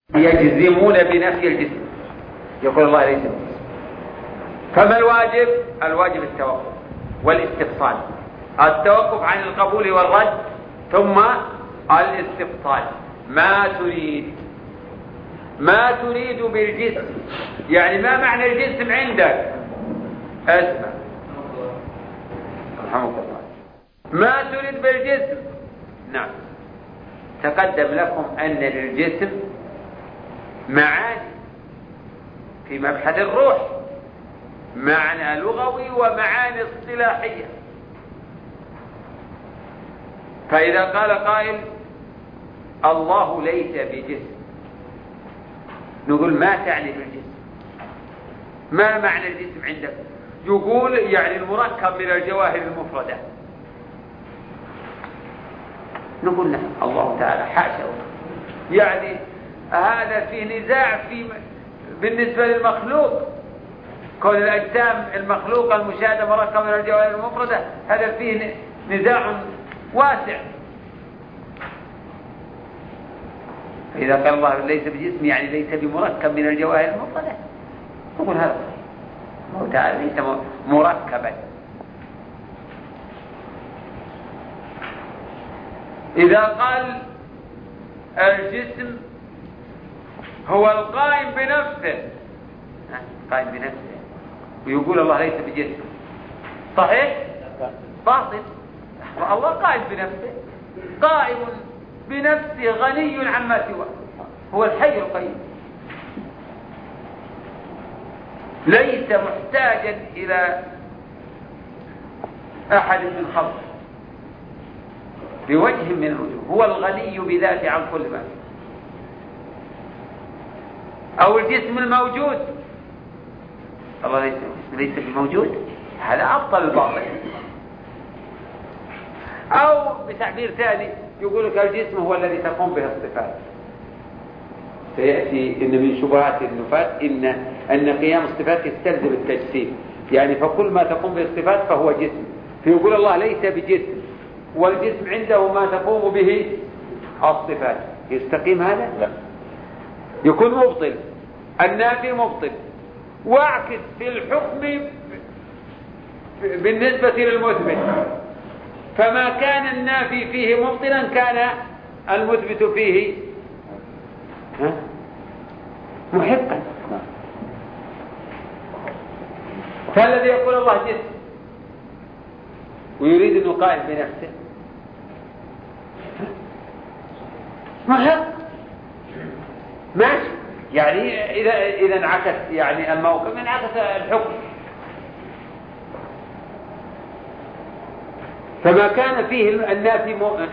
يجزمون بنفي الجسم، يقول الله ليس بجسم. فما الواجب؟ الواجب التوقف والاستفصال، التوقف عن القبول والرد، ثم الاستفصال. ما تريد بالجسم، يعني ما معنى الجسم عندك؟ اسمع رحمك الله، ما تريد بالجسم. نعم، تقدم لكم أن للجسم معاني في مبحث الروح، معنى لغوي ومعاني اصطلاحية. فإذا قال قائل الله ليس بجسم، نقول ما تعني بالجسم؟ ما معنى الجسم عندك؟ يقول يعني المركب من الجواهر المفردة. نقول لا، الله تعالى حاشا، يعني هذا فيه نزاع بالنسبة للمخلوق، كون الأجسام المخلوقة المشاهدة مركبة من الجواهر المفردة، هذا فيه نزاع واسع. فإذا قال الله ليس بجسم يعني ليس بمركب من الجواهر المفردة، نقول هذا الله تعالى ليس مركبا. إذا قال الجسم هو القائم بنفسه، قائم بنفسه، ويقول الله ليس بجسم، صحيح؟ باطل. الله قائم بنفسه، قائم بنفسه، غني عما سواه، هو الحي القيوم، ليس محتاجا إلى أحد من خلقه بوجه من الوجوه، هو الغني بذاته عن كل ما. أو الجسم الموجود، الله ليس بموجود، هذا أبطل الباطل. أو بتعبير ثاني يقول لك الجسم هو الذي تقوم به الصفات. سيأتي إن من شبهات النفاة أن قيام الصفات يستلزم التجسيم، يعني فكل ما تقوم به الصفات فهو جسم. فيقول الله ليس بجسم، والجسم عنده ما تقوم به الصفات. يستقيم هذا؟ لا، يكون مبطل، النافي مبطل. واعكس في الحكم بالنسبة للمثبت، فما كان النافي فيه مبطلا كان المثبت فيه محقا. فالذي يقول الله جسم ويريد أنه قائم بنفسه محق، ماشي، يعني إذا انعكس يعني الموقف انعكس الحكم. فما كان فيه النافي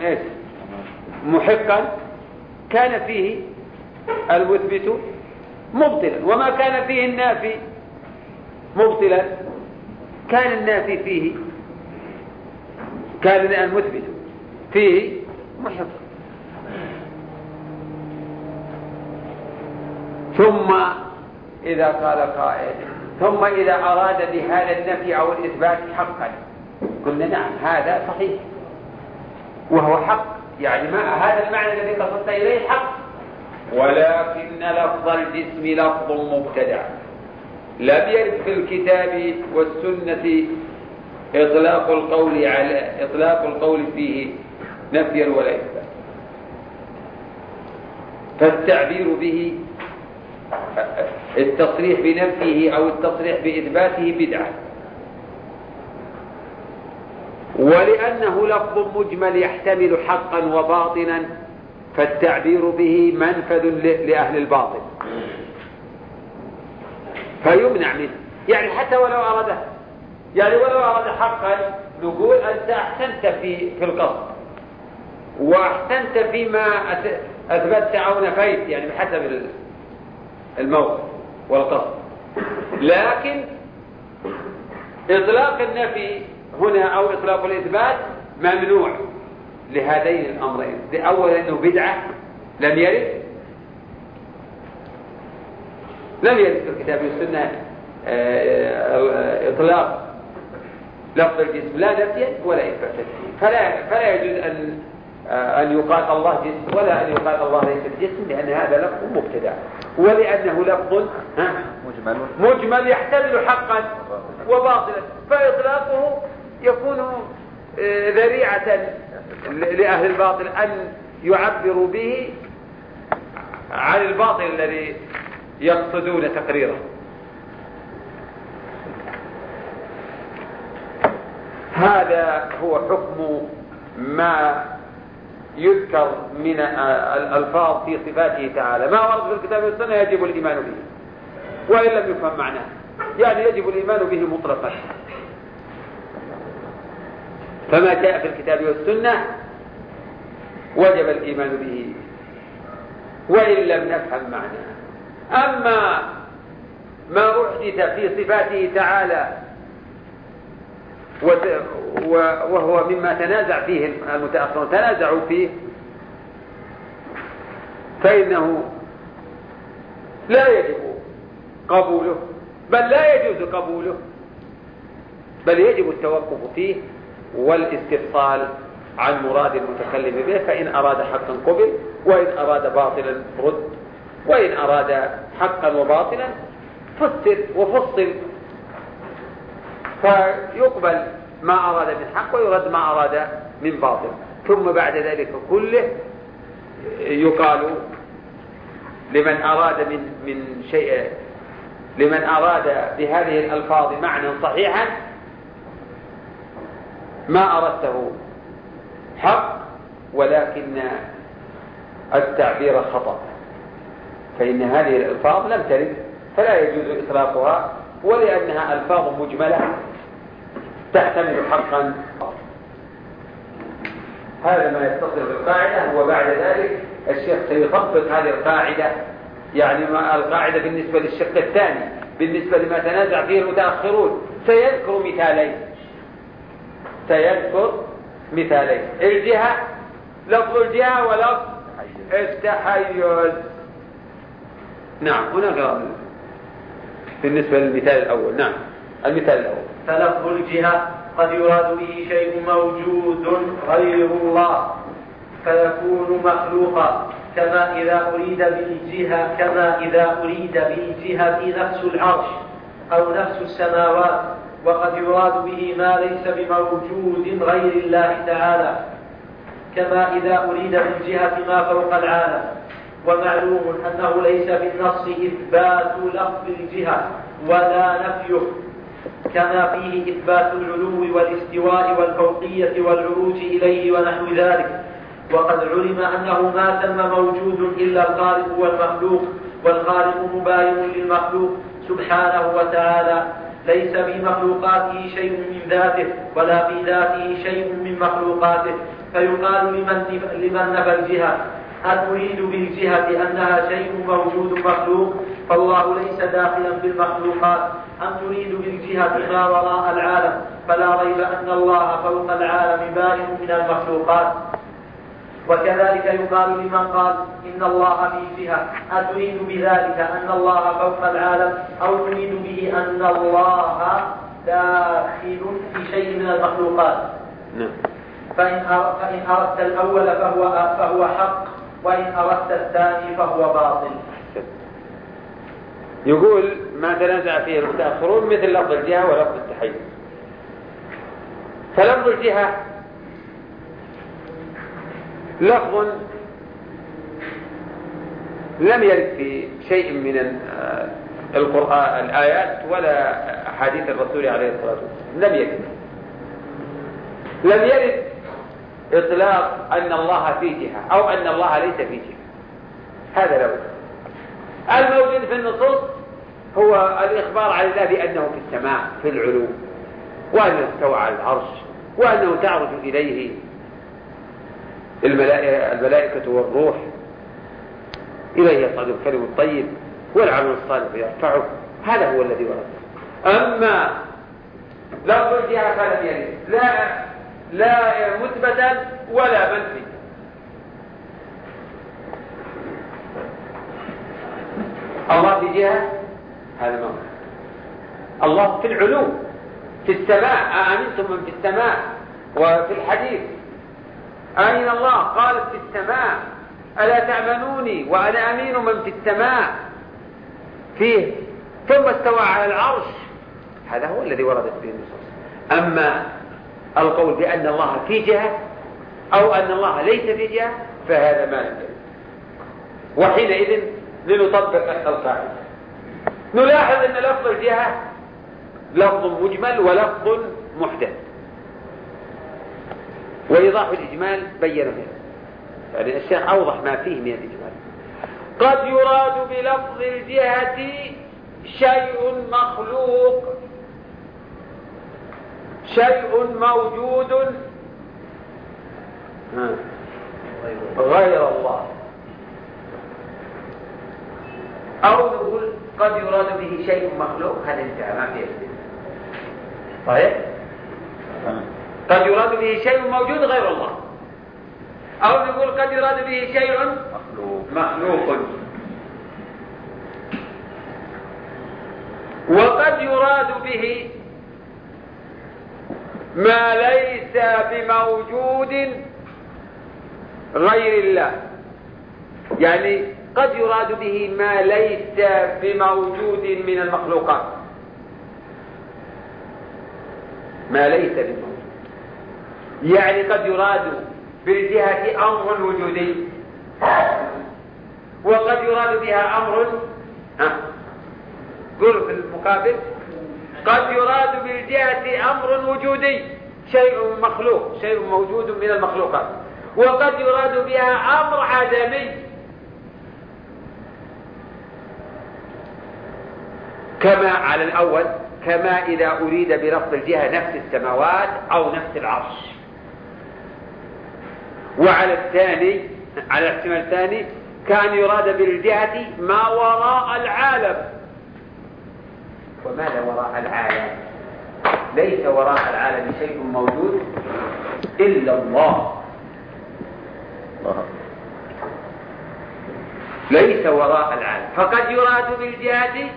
محقا كان فيه المثبت مبطلا، وما كان فيه النافي مبطلا كان النافي فيه، كان المثبت فيه محقا. ثم إذا قال قائل ثم إذا أراد بهذا النفي أو الإثبات حقا، قلنا نعم هذا صحيح وهو حق، يعني ما هذا المعنى الذي قصدت إليه حق، ولكن لفظ الجسم لفظ مبتدع لم يرد في الكتاب والسنة إطلاق القول فيه نفيا ولا إثبات، فالتعبير به التصريح بنفيه أو التصريح بإثباته بدعة. ولأنه لفظ مجمل يحتمل حقا وباطنا، فالتعبير به منفذ لأهل الباطل فيمنع منه. يعني حتى ولو أراده، يعني ولو أراد حقا نقول أنت أحسنت في القصد وأحسنت فيما أثبتت أو نفيت، يعني بحسب الموقف والقصد، لكن إطلاق النفي هنا أو إطلاق الإثبات ممنوع لهذين الأمرين. أولا أنه بدعة لم يرد في الكتاب والسنة إطلاق لفظ الجسم لا نفيا ولا إثباتا، فلا يجوز أن أن يقال الله جسم ولا أن يقال الله ليس بجسم، لأن هذا لفظ مبتدع، ولأنه لفظ مجمل يحتمل حقا وباطلا، فإطلاقه يكون ذريعة لأهل الباطل أن يعبروا به عن الباطل الذي يقصدون تقريره. هذا هو حكم ما يذكر من الألفاظ في صفاته تعالى. ما ورد في الكتاب والسنة يجب الإيمان به وإن لم يفهم معناه، يعني يجب الإيمان به مطلقا. فما جاء في الكتاب والسنة وجب الإيمان به وإن لم نفهم معناه. أما ما أحدث في صفاته تعالى وهو مما تنازع فيه المتأخرون، تنازعوا فيه، فإنه لا يجب قبوله، بل لا يجوز قبوله، بل يجب التوقف فيه والاستفصال عن مراد المتكلم به، فإن أراد حقا قبل، وإن أراد باطلا رد، وإن أراد حقا وباطلا فسر وفصل، فيقبل ما أراد من حق ويرد ما أراد من باطل. ثم بعد ذلك كله يقال لمن أراد من شيء، لمن أراد بهذه الألفاظ معنى صحيحا: ما أردته حق ولكن التعبير خطأ، فإن هذه الألفاظ لم ترد فلا يجوز إطلاقها، ولأنها ألفاظ مجملة تحتمل حقا. هذا ما يتصل بالقاعدة. وبعد ذلك الشيخ سيطبق هذه القاعدة، يعني القاعدة بالنسبة للشق الثاني، بالنسبة لما تنازع فيه المتأخرون، سيذكر مثالين: الجهة، لفظ الجهة، ولفظ التحيز. نعم، هناك بالنسبة للمثال الأول. نعم، المثال الأول: فلفظ الجهة قد يراد به شيء موجود غير الله فيكون مخلوقا، كما إذا أريد بالجهة نفس العرش أو نفس السماوات، وقد يراد به ما ليس بموجود غير الله تعالى، كما إذا أريد بالجهة ما فوق العالم. ومعلوم أنه ليس بالنص إثبات لفظ الجهة ولا نفيه، كما فيه إثبات العلو والاستواء والفوقية والعروج إليه ونحو ذلك. وقد علم أنه ما ثم موجود إلا الخالق والمخلوق، والخالق مباين للمخلوق سبحانه وتعالى، ليس بمخلوقاته شيء من ذاته ولا في ذاته شيء من مخلوقاته. فيقال لمن نفى الجهة: أتريد بالجهة أنها شيء موجود مخلوق فالله ليس داخلا في المخلوقات، أم تريد بالجهة ما وراء العالم؟ فلا ريب أن الله فوق العالم بارئ من المخلوقات. وكذلك يقال لمن قال إن الله في جهة: أتريد بذلك أن الله فوق العالم، أو تريد به أن الله داخل في شيء من المخلوقات؟ فإن أردت الأول فهو حق، وإن أردت الثاني فهو باطل. يقول ما تنازع فيه المتأخرون مثل لفظ الجهة ولفظ التحيز. فلفظ الجهة لفظ لم يرد في شيء من القرآن الآيات ولا أحاديث الرسول عليه الصلاة والسلام، لم يرد إطلاق أن الله في جهة أو أن الله ليس في جهة. هذا لا بد. الموجود في النصوص هو الإخبار عن الله بأنه في السماء في العلو، وأنه استوى على العرش، وأنه تعرج إليه الملائكة والروح، إليه يصعد الكلم الطيب والعمل الصالح يرفعه. هذا هو الذي ورد. أما لفظ الجهة فلم يرد، لا مثبتا ولا منفي. الله في جهة، هذا ما هو. الله في العلو في السماء، أأمنتم من في السماء. وفي الحديث أين الله؟ قالت في السماء. ألا تأمنوني وأنا أمين من في السماء فيه، ثم استوى على العرش. هذا هو الذي وردت به النصوص. أما القول بأن الله في جهة أو أن الله ليس في جهة فهذا ما ندري. وحينئذ لنطبق القاعدة. نلاحظ أن لفظ الجهة لفظ مجمل ولفظ محدث، وإيضاح الإجمال بيّنه يعني الشيخ أوضح ما فيه من الإجمال. قد يراد بلفظ الجهة شيء مخلوق، شيء موجود غير الله، أو نقول قد يراد به شيء مخلوق. هذا انتهى ما فيه استثناء. طيب قد يراد به شيء موجود غير الله، أو نقول قد يراد به شيء مخلوق. وقد يراد به ما ليس بموجود غير الله، يعني قد يراد به ما ليس بموجود من المخلوقات، ما ليس بموجود. يعني قد يراد بالجهة أمر وجودي، وقد يراد بها أمر قل في المقابل قد يراد بالجهة أمر وجودي، شيء مخلوق، شيء موجود من المخلوقات، وقد يراد بها أمر عدمي، كما على الأول، كما إذا أريد بلفظ الجهة نفس السماوات أو نفس العرش. وعلى الثاني، على الاحتمال الثاني، كان يراد بالجهة ما وراء العالم. وماذا وراء العالم؟ ليس وراء العالم شيء موجود إلا الله. ليس وراء العالم. فقد يراد بالجهة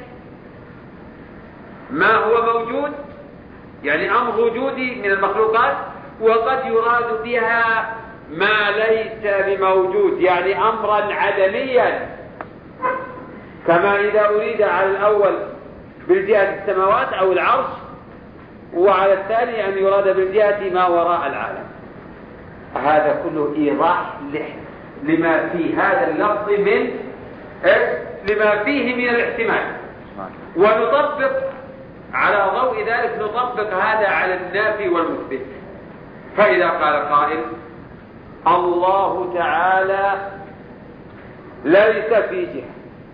ما هو موجود، يعني أمر وجودي من المخلوقات، وقد يراد بها ما ليس بموجود، يعني أمرا عدميا، كما إذا أريد على الأول بالجهة السماوات أو العرش، وعلى الثاني أن يراد بالجهة ما وراء العالم. هذا كله إيضاح لما في هذا اللفظ من لما فيه من الاحتمال. ونطبق على ضوء ذلك، نطبق هذا على النافي والمثبت. فإذا قال قائل الله تعالى ليس في جهة،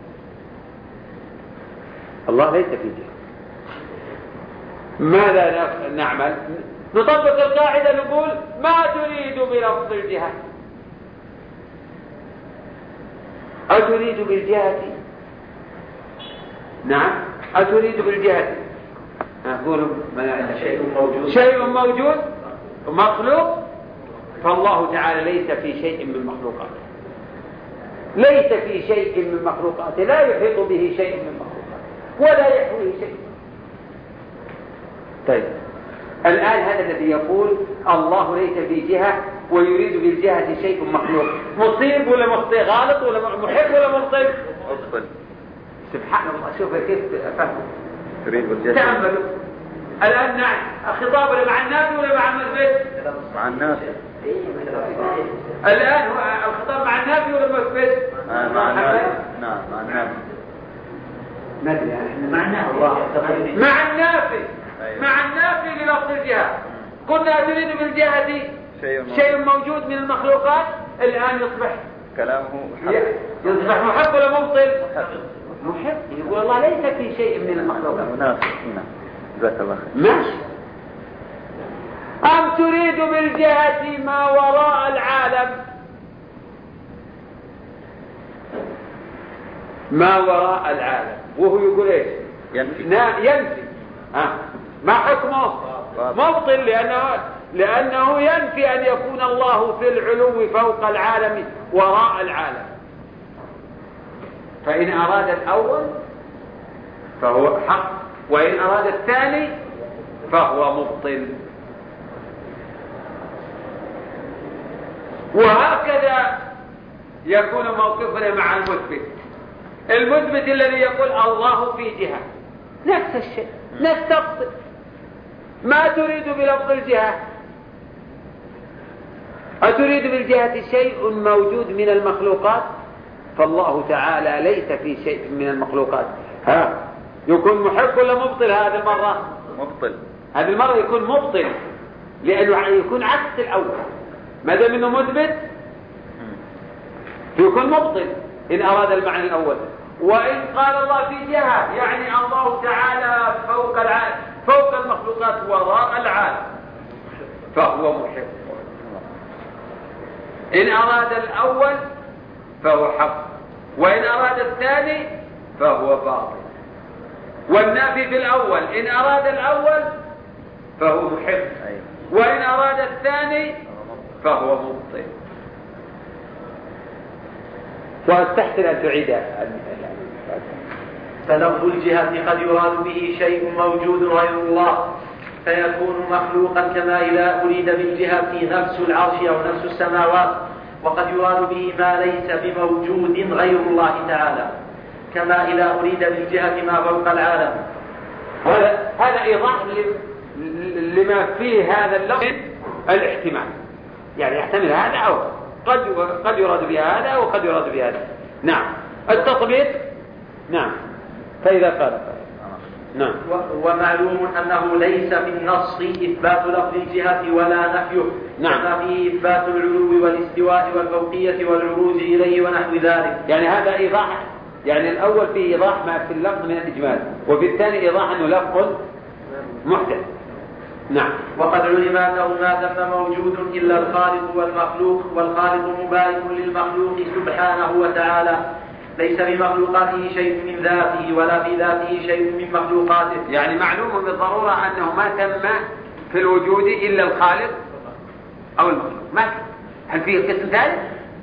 الله ليس في جهة، ماذا نعمل؟ نطبق القاعدة، نقول ما تريد بلفظ الجهة؟ أتريد بالجهة؟ نعم، أتريد بالجهة؟ نقول شيء موجود مخلوق، فالله تعالى ليس في شيء من مخلوقاته، ليس في شيء من مخلوقاته، لا يحيط به شيء من مخلوقاته ولا يحويه شيء. طيب الآن هذا الذي يقول الله ليس في جهة ويريد بالجهة شيء مخلوق، مصيب ولا مخطئ؟ غالط ولا محب ولا مبطل؟ سبحان الله. شوف كيف فهموا. تأملوا الآن. نعم، خطابنا مع النافي ولا مع المثبت؟ مع النافي. الآن الخطاب مع النافي ولا المثبت؟ مع النافي. نعم مع النافي. ندري احنا مع النافي. مع النافي. مع النافي للفظ الجهة. قلنا تريد بالجهة شيء موجود من المخلوقات، الآن يصبح كلامه يصبح محب ولا مبطل؟ محب. يقول الله ليس في شيء من المخلوقات. منافق. جزاك الله خير. ماشي. أم تريد بالجهة ما وراء العالم؟ ما وراء العالم، وهو يقول ايش؟ ينفي. ما حكمه؟ مبطل، لأنه ينفي أن يكون الله في العلو فوق العالم وراء العالم. فإن أراد الأول فهو حق، وإن أراد الثاني فهو مبطل. وهكذا يكون موقفنا مع المثبت الذي يقول الله في جهة، نفس الشيء، نستقصد ما تريد بلفظ الجهة. أتريد بالجهة شيء موجود من المخلوقات؟ فالله تعالى ليس في شيء من المخلوقات. يكون محق ولا مبطل هذه المرة؟ مبطل. هذه المرة يكون مبطل، لأنه يكون عكس الأول. ما دام انه مثبت يكون مبطل إن أراد المعنى الأول. وإن قال الله في جهة يعني الله تعالى فوق العالم، فوق المخلوقات، وراء العالم، فهو محب. إن أراد الأول فهو حق، وإن أراد الثاني فهو باطل. والنافي في الأول إن أراد الأول فهو محب، وإن أراد الثاني فهو مبطل. واستحسن أن تعيد. فلفظ الجهة قد يراد به شيء موجود غير الله فيكون مخلوقا، كما إذا أريد بالجهة نفس العرش أو نفس السماوات، وقد يراد به ما ليس بموجود غير الله تعالى، كما إذا أريد بالجهة ما فوق العالم. هذا إيضاح لما فيه هذا اللفظ الاحتمال، يعني يحتمل هذا أو قد يراد بها هذا وقد يراد بها هذا. نعم. التطبيق. نعم. فإذا قال نعم. ومعلوم أنه ليس في النص إثبات لفظ الجهة ولا نفيه، نعم. كما فيه إثبات العلو والاستواء والفوقية والعروج إليه ونحو ذلك. يعني هذا إيضاح، يعني الأول فيه إيضاح ما في اللفظ من الإجمال، وفي الثاني إيضاح أنه لفظ محدث. نعم. وقد علم أنه ما ثم موجود إلا الخالق والمخلوق، والخالق مبارك للمخلوق سبحانه وتعالى، ليس بمخلوقاته شيء من ذاته ولا في ذاته شيء من مخلوقاته. يعني معلوم بالضرورة أنه ما ثم في الوجود إلا الخالق أو المخلوق. ما هل فيه قسم ثالث؟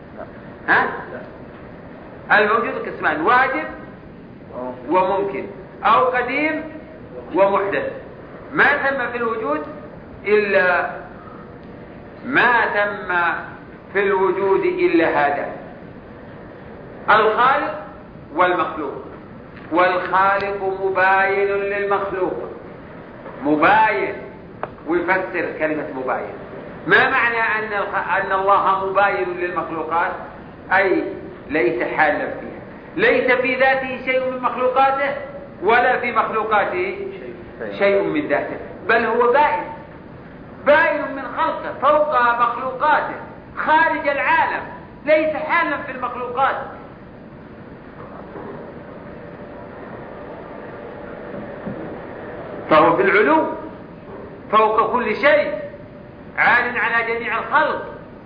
الموجود قسمان: واجب وممكن، أو قديم ومحدث. ما ثم في الوجود إلا ما ثم في الوجود إلا هذا الخالق والمخلوق. والخالق مباين للمخلوق، مباين، ويفسر كلمة مباين. ما معنى أن الله مباين للمخلوقات؟ أي ليس حالا فيها، ليس في ذاته شيء من مخلوقاته ولا في مخلوقاته شيء من ذاته، بل هو بائن، بائن من خلقه فوق مخلوقاته، خارج العالم، ليس حالا في المخلوقات. فهو في العلو فوق كل شيء، عال على جميع الخلق.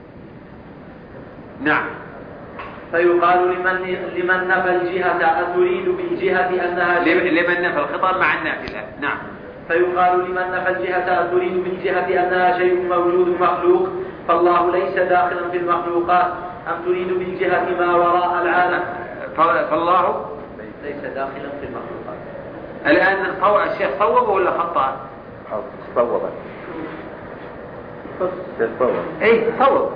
نعم. فيقال لمن نفى الجهة أتريد بالجهة أنها لمن نفى الخطاب مع النافلة. نعم. فيقال لمن نفى الجهة أتريد بالجهة أنها شيء موجود مخلوق، فالله ليس داخلا في المخلوقات، أم تريد بالجهة ما وراء العالم؟ فالله ليس داخلا في المخلوقات. الآن الشيخ صوب ولا خطأ؟ صوب. اي صوب،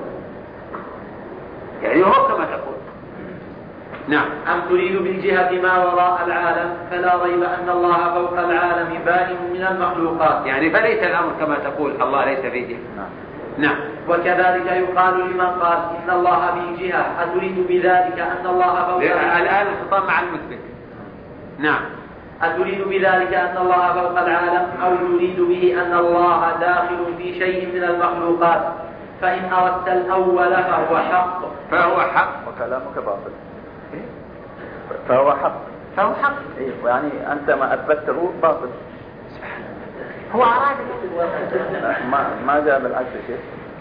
يعني هو كما تقول. نعم. أم تريد بالجهة ما وراء العالم، فلا ريب أن الله فوق العالم بائن من المخلوقات. يعني فليس الأمر كما تقول الله ليس في جهة. نعم. وكذلك يقال لمن قال إن الله في جهة أتريد بذلك أن الله فوق العالم. الآن الخطاب مع المثبت. نعم. أتريد بذلك أن الله فوق العالم، أو تريد به أن الله داخل في شيء من المخلوقات، فإن أردت الأول فهو حق. فهو حق. وكلامك باطل. فهو حق. فهو حق. إيه، يعني أنت ما أثبته باطل. هو أراد ما جاء بالعكس شيء.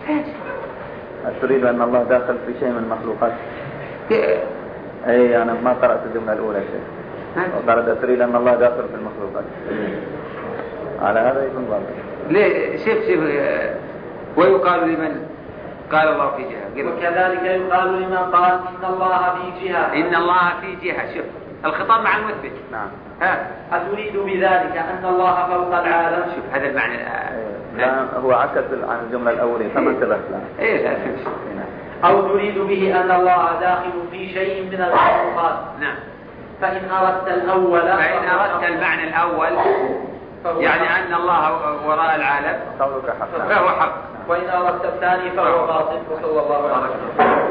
تريد أن الله داخل في شيء من المخلوقات. أي أنا ما قرأت الجملة الأولى شيء. وقالت تريد أن الله داخل في المخلوقات. على هذا يكون باطل. ليه؟ شوف ويقال لمن قال الله في جهة. وكذلك يقال لمن قال إن الله في جهة. إن الله في جهة. شوف الخطاب مع المثبت. نعم. أتريد بذلك أن الله فوق العالم. شوف هذا المعنى. لا هو عكس عن الجملة الأولى فما انتبهت له. إيه لا أو تريد به أن الله داخل في شيء من المخلوقات. نعم. فإن أردت الأول فإن أردت المعنى الأول يعني أن الله وراء العالم فهو حق. وإن أردت الثاني فهو باطل. وصلى الله عليه وسلم.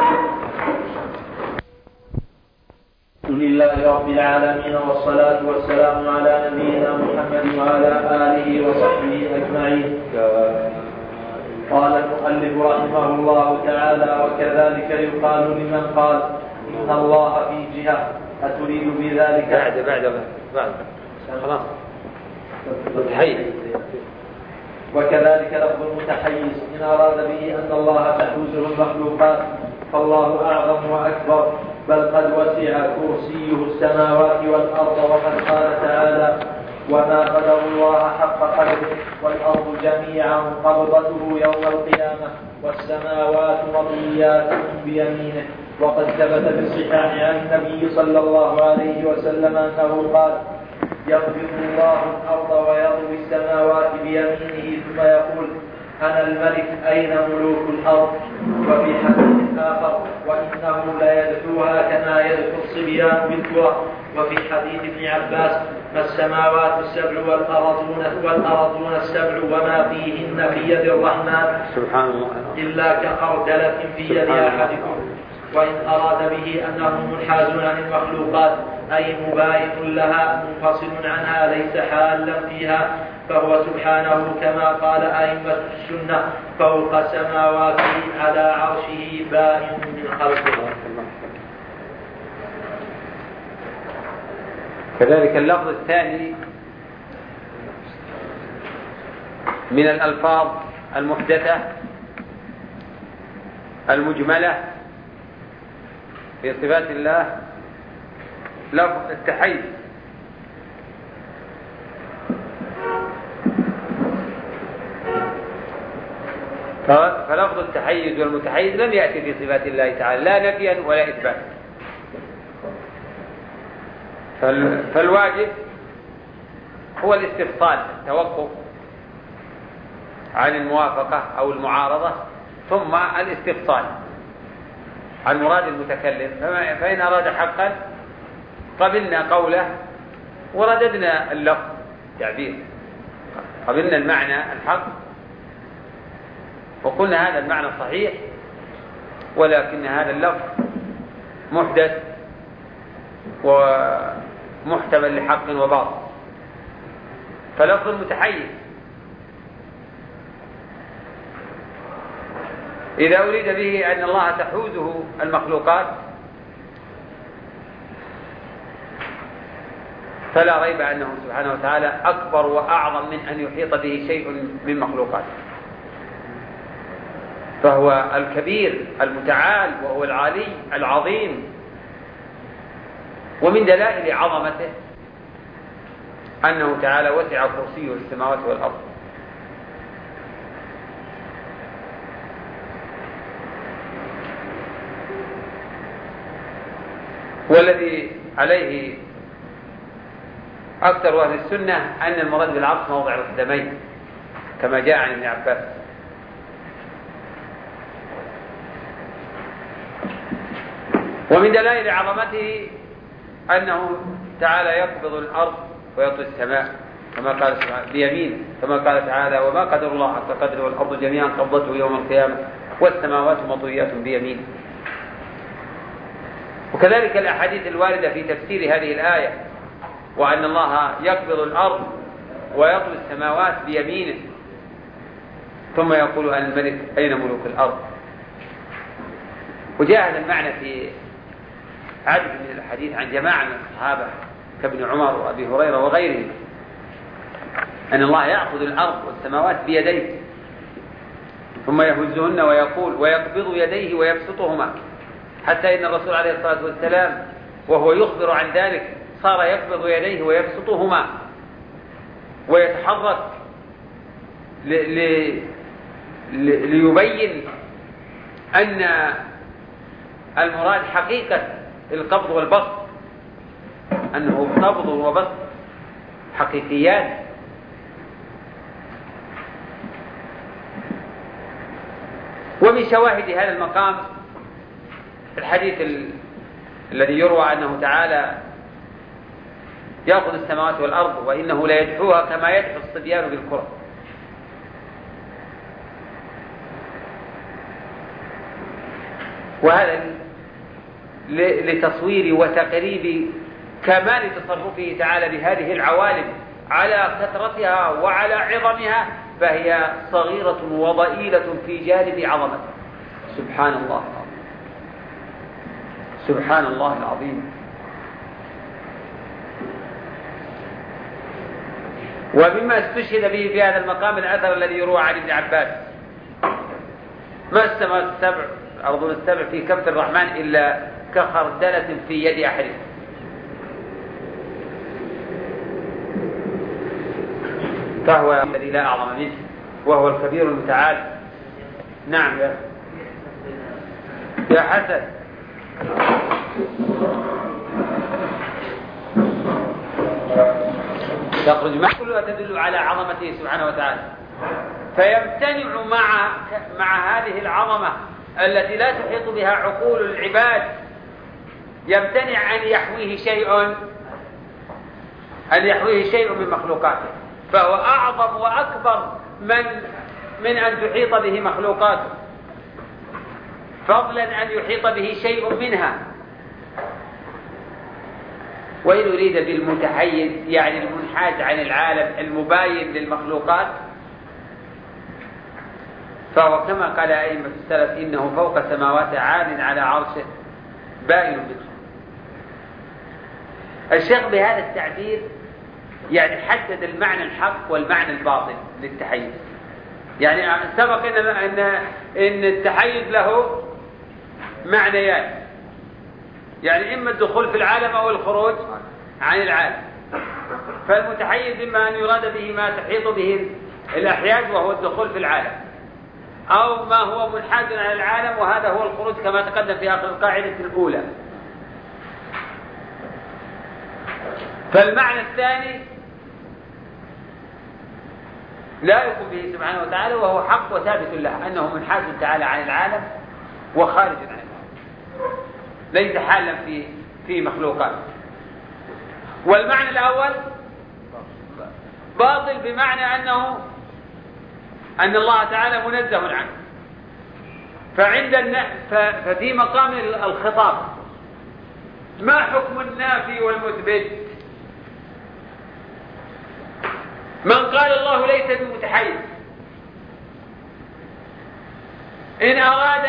الحمد لله رب العالمين والصلاة والسلام على نبينا محمد وعلى آله وصحبه أجمعين. قال المؤلف رحمه الله تعالى: وكذلك يقال لمن قال إن الله في جهة أتريد بذلك بعد خلاص متحيز. وكذلك لفظ المتحيز إن أراد به أن الله تحوزه المخلوقات فالله أعظم وأكبر، بل قد وسع كرسيه السماوات والأرض. وقد قال تعالى: وما قدر الله حق قدره والأرض جميعا قبضته يوم القيامة والسماوات مطويات بيمينه. وقد ثبت في الصحاح عن النبي صلى الله عليه وسلم أنه قال: يقبض الله الأرض ويطوي السماوات بيمينه ثم يقول: أنا الملك أين ملوك الأرض. وفي حديث آخر: وإنه ليدعوها كما يدعو الصبيان بالكرة. وفي حديث ابن عباس: ما السماوات السبع والأرضون السبع وما فيهن في يد الرحمن سبحان الله إلا كخردلة في يد أحدكم. وإن أراد به أنه منحاز عن المخلوقات أي مباين لها منفصل عنها ليس حالا فيها، فهو سبحانه كما قال أئمة السنة فوق سماواته على عرشه بائن من خلقه. كذلك اللفظ الثاني من الألفاظ المحدثة المجملة في صفات الله لفظ التحيز. فلفظ التحيز والمتحيز لم يأتي في صفات الله تعالى لا نفيا ولا إثباتا. فالواجب هو الاستفصال، التوقف عن الموافقة أو المعارضة، ثم الاستفصال عن مراد المتكلم. فإن أراد حقا قبلنا قوله ورددنا اللفظ تعبير، قبلنا المعنى الحق وقلنا هذا المعنى صحيح، ولكن هذا اللفظ محدث ومحتمل لحق وباطل. فلفظ المتحيز إذا أريد به أن الله تحوزه المخلوقات فلا ريب أنه سبحانه وتعالى أكبر وأعظم من أن يحيط به شيء من مخلوقاته، فهو الكبير المتعال وهو العالي العظيم. ومن دلائل عظمته أنه تعالى وسع كرسيه السماوات والأرض. والذي عليه أكثر أهل السنة أن المراد بالعرش موضع القدمين كما جاء عن ابن عباس. ومن دلائل عظمته أنه تعالى يقبض الأرض ويطوي السماء كما قال بيمينه، كما قال تعالى: وما قدر الله حق قدره والأرض جميعا قبضته يوم القيامة والسماوات مطويات بيمينه. وكذلك الأحاديث الواردة في تفسير هذه الآية: وأن الله يقبض الأرض ويطوي السماوات بيمينه ثم يقول: أنا الملك أين ملوك الأرض. وجاء هذا المعنى في عدد من الحديث عن جماعة من الصحابة كابن عمر وأبي هريرة وغيرهم أن الله يأخذ الأرض والسماوات بيديه ثم يهزهن ويقول: ويقبض يديه ويبسطهما، حتى إن الرسول عليه الصلاة والسلام وهو يخبر عن ذلك صار يقبض يديه ويبسطهما ويتحرك ليبين أن المراد حقيقة القبض والبسط، أنه قبض وبسط حقيقيان. ومن شواهد هذا المقام الحديث الذي يروى أنه تعالى يأخذ السماوات والأرض وإنه لا يدحوها كما يدحو الصبيان بالكرة. وهذا لتصوير وتقريب كمال تصرفه تعالى بهذه العوالم على كثرتها وعلى عظمها، فهي صغيرة وضئيلة في جانب عظمته. سبحان الله العظيم، سبحان الله العظيم. ومما استشهد به في هذا المقام الأثر الذي يروى عن ابن عباس: ما السماوات السبع الأرض السبع في كف الرحمن إلا كخردلة في يد أحدهم. فهو الذي لا أعظم منه وهو الكبير المتعال. نعم يا حسن. تخرج ما كلها تدل على عظمته سبحانه وتعالى، فيمتنع مع هذه العظمة التي لا تحيط بها عقول العباد، يمتنع أن يحويه شيء من مخلوقاته، فهو أعظم وأكبر من أن تحيط به مخلوقاته، فضلا أن يحيط به شيء منها. وإن أريد بالمتحيز يعني المنحاز عن العالم المباين للمخلوقات، فهو كما قال أئمة السلف: إنه فوق السماوات عال على عرشه بائن منه. الشيخ بهذا التعبير يعني حدد المعنى الحق والمعنى الباطل للتحيز. يعني سبق إن التحيز له معنيان، يعني إما الدخول في العالم أو الخروج عن العالم. فالمتحيز إما أن يراد به ما تحيط به الأحياز وهو الدخول في العالم، أو ما هو منحاز عن العالم وهذا هو الخروج كما تقدم في آخر القاعدة الأولى. فالمعنى الثاني لا يقوم به سبحانه وتعالى، وهو حق وثابت له أنه منحاز تعالى عن العالم وخارج عن العالم، ليس حالا في مخلوقات. والمعنى الأول باطل بمعنى أن الله تعالى منزه عنه. ففي مقام الخطاب ما حكم النافي والمثبت؟ من قال الله ليس بمتحيز إن أراد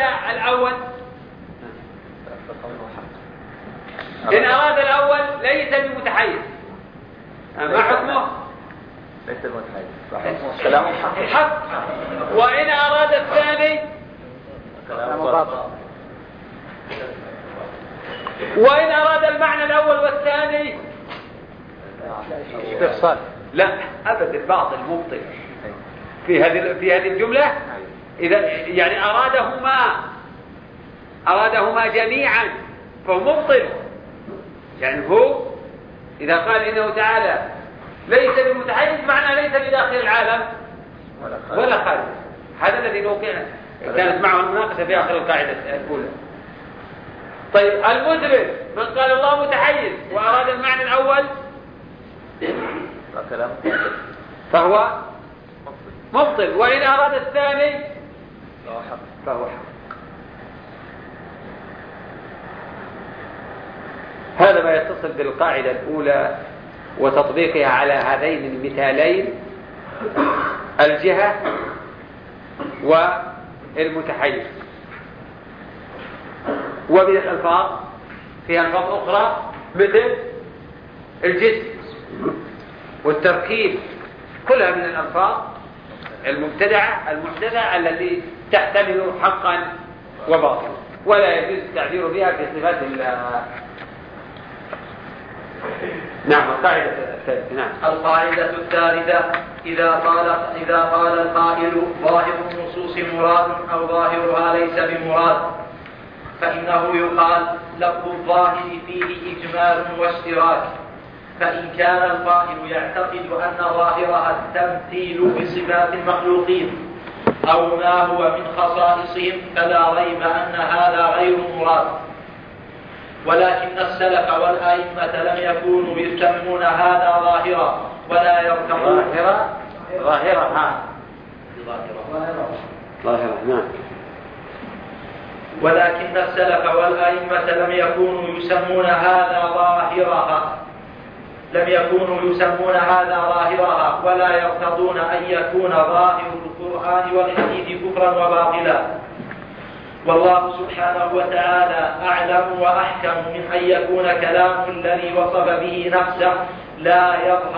الأول ليس بمتحيز، ما حكمه؟ ليس بمتحيز، كلامه حق. وإن أراد الثاني كلامه باطل. وإن أراد المعنى الأول والثاني استفصال. لا أبدا، باطل مبطل في هذه الجملة. إذا يعني أرادهما جميعا فهو مبطل. يعني هو إذا قال إنه تعالى ليس بمتحيز معنى ليس بداخل العالم ولا خارج. هذا الذي نوقعنا كانت معه المناقشة في آخر القاعدة الأولى. طيب المثبت من قال الله متحيز وأراد المعنى الأول فهو مبطل، وإن أراد الثاني فهو حق. هذا ما يتصل بالقاعدة الأولى وتطبيقها على هذين المثالين: الجهة والمتحيز. ومن الألفاظ فيها ألفاظ أخرى مثل الجسم والتركيب، كلها من الألفاظ المبتدعة المحدثة التي تحتمل حقا وباطلا، ولا يجوز التعبير بها في صفات الله. نعم. القاعدة الثالثة. نعم. القاعدة الثالثة: إذا قال القائل ظاهر النصوص مراد أو ظاهرها ليس بمراد، فإنه يقال لفظ الظاهر فيه إجمال واشتراك. فإن كان القائل يعتقد أن ظاهرها التمثيل بصفات المخلوقين أو ما هو من خصائصهم فلا ريب أن هذا غير مراد. ولكن السلف والأئمة لم يكونوا يسمون هذا ظاهرا ولا يرتقون ظاهرة نعم. ولكن السلف والأئمة لم يكونوا يسمون هذا ظاهرها ولا يرتضون أن يكون ظاهر القرآن والحديث كفرا وباطلا. والله سبحانه وتعالى أعلم وأحكم من أن يكون كلام الذي وصف به نفسه لا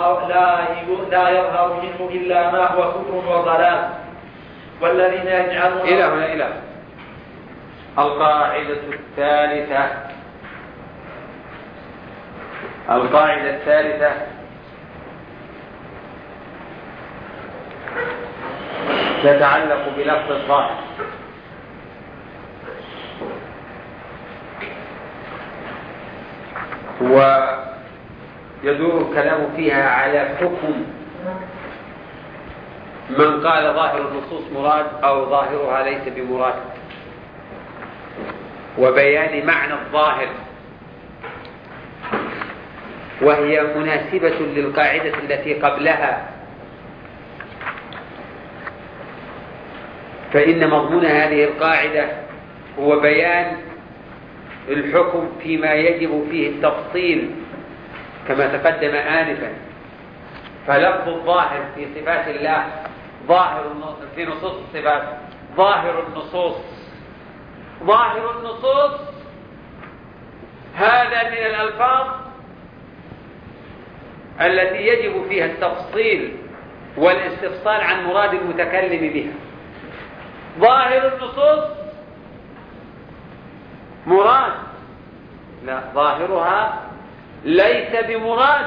يظهر منه إلا ما هو كفر وضلال. والذين يجعلون إلى القاعدة الثالثة تتعلق بلفظ الظاهر. ويدور الكلام فيها على حكم من قال ظاهر النصوص مراد أو ظاهرها ليس بمراد، وبيان معنى الظاهر، وهي مناسبة للقاعدة التي قبلها، فإن مضمون هذه القاعدة هو بيان الحكم فيما يجب فيه التفصيل كما تقدم آنفا. فلفظ الظاهر في صفات الله ظاهر في نصوص الصفات ظاهر النصوص هذا من الألفاظ التي يجب فيها التفصيل والاستفصال عن مراد المتكلم بها. ظاهر النصوص مراد، لا، ظاهرها ليس بمراد.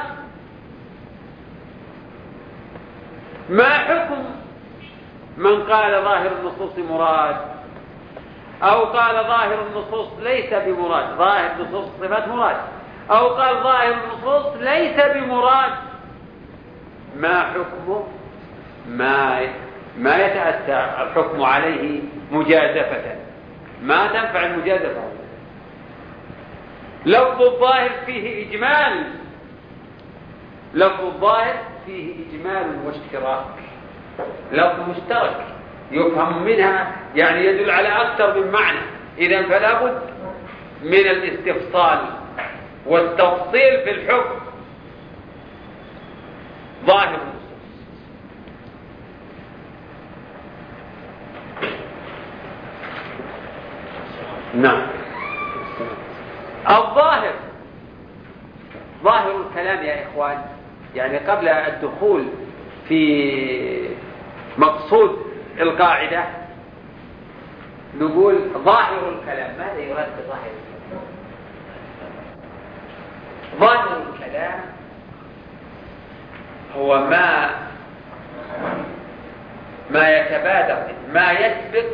ما حكم من قال ظاهر النصوص مراد أو قال ظاهر النصوص ليس بمراد؟ ظاهر نصوص الصفات مراد، أو قال ظاهر النصوص ليس بمراد، ما حكمه؟ ما يتأتى الحكم عليه مجازفة، ما تنفع المجازفة. لفظ الظاهر فيه إجمال، لفظ الظاهر فيه إجمال واشتراك، لفظ مشترك يفهم منها يعني يدل على أكثر من معنى. إذن فلا بد من الاستفصال والتفصيل في الحكم. ظاهر النصوص نعم. الظاهر ظاهر الكلام يا إخوان، يعني قبل الدخول في مقصود القاعدة نقول ظاهر الكلام. ماذا يراد بظاهر الكلام؟ ظاهر الكلام هو ما يتبادر، ما يسبق،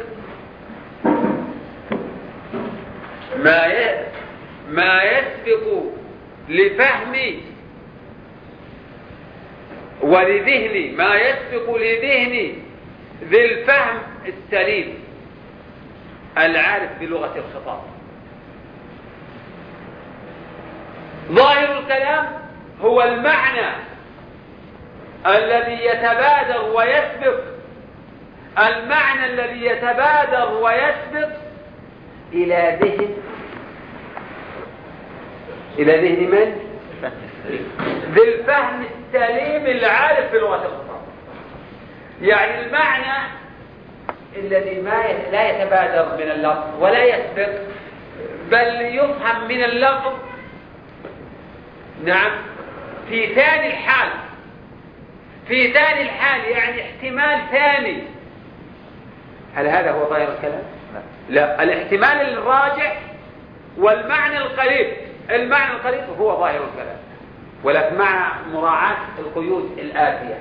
ما يسبق لفهمي ولذهني، ما يسبق لذهني ذي الفهم السليم العارف بلغة الخطاب. ظاهر الكلام هو المعنى الذي يتبادر ويسبق، المعنى الذي يتبادر ويسبق إلى ذهن من؟ ذي الفهم السليم العارف بلغة الخطاب. يعني المعنى الذي لا يتبادر من اللفظ ولا يسبق، بل يفهم من اللفظ، نعم، في ثاني الحال، يعني احتمال ثاني. هل هذا هو ظاهر الكلام؟ لا، الاحتمال الراجح والمعنى القريب. المعنى القريب هو ظاهر الكلام، ولكن مع مراعاة القيود الآتية.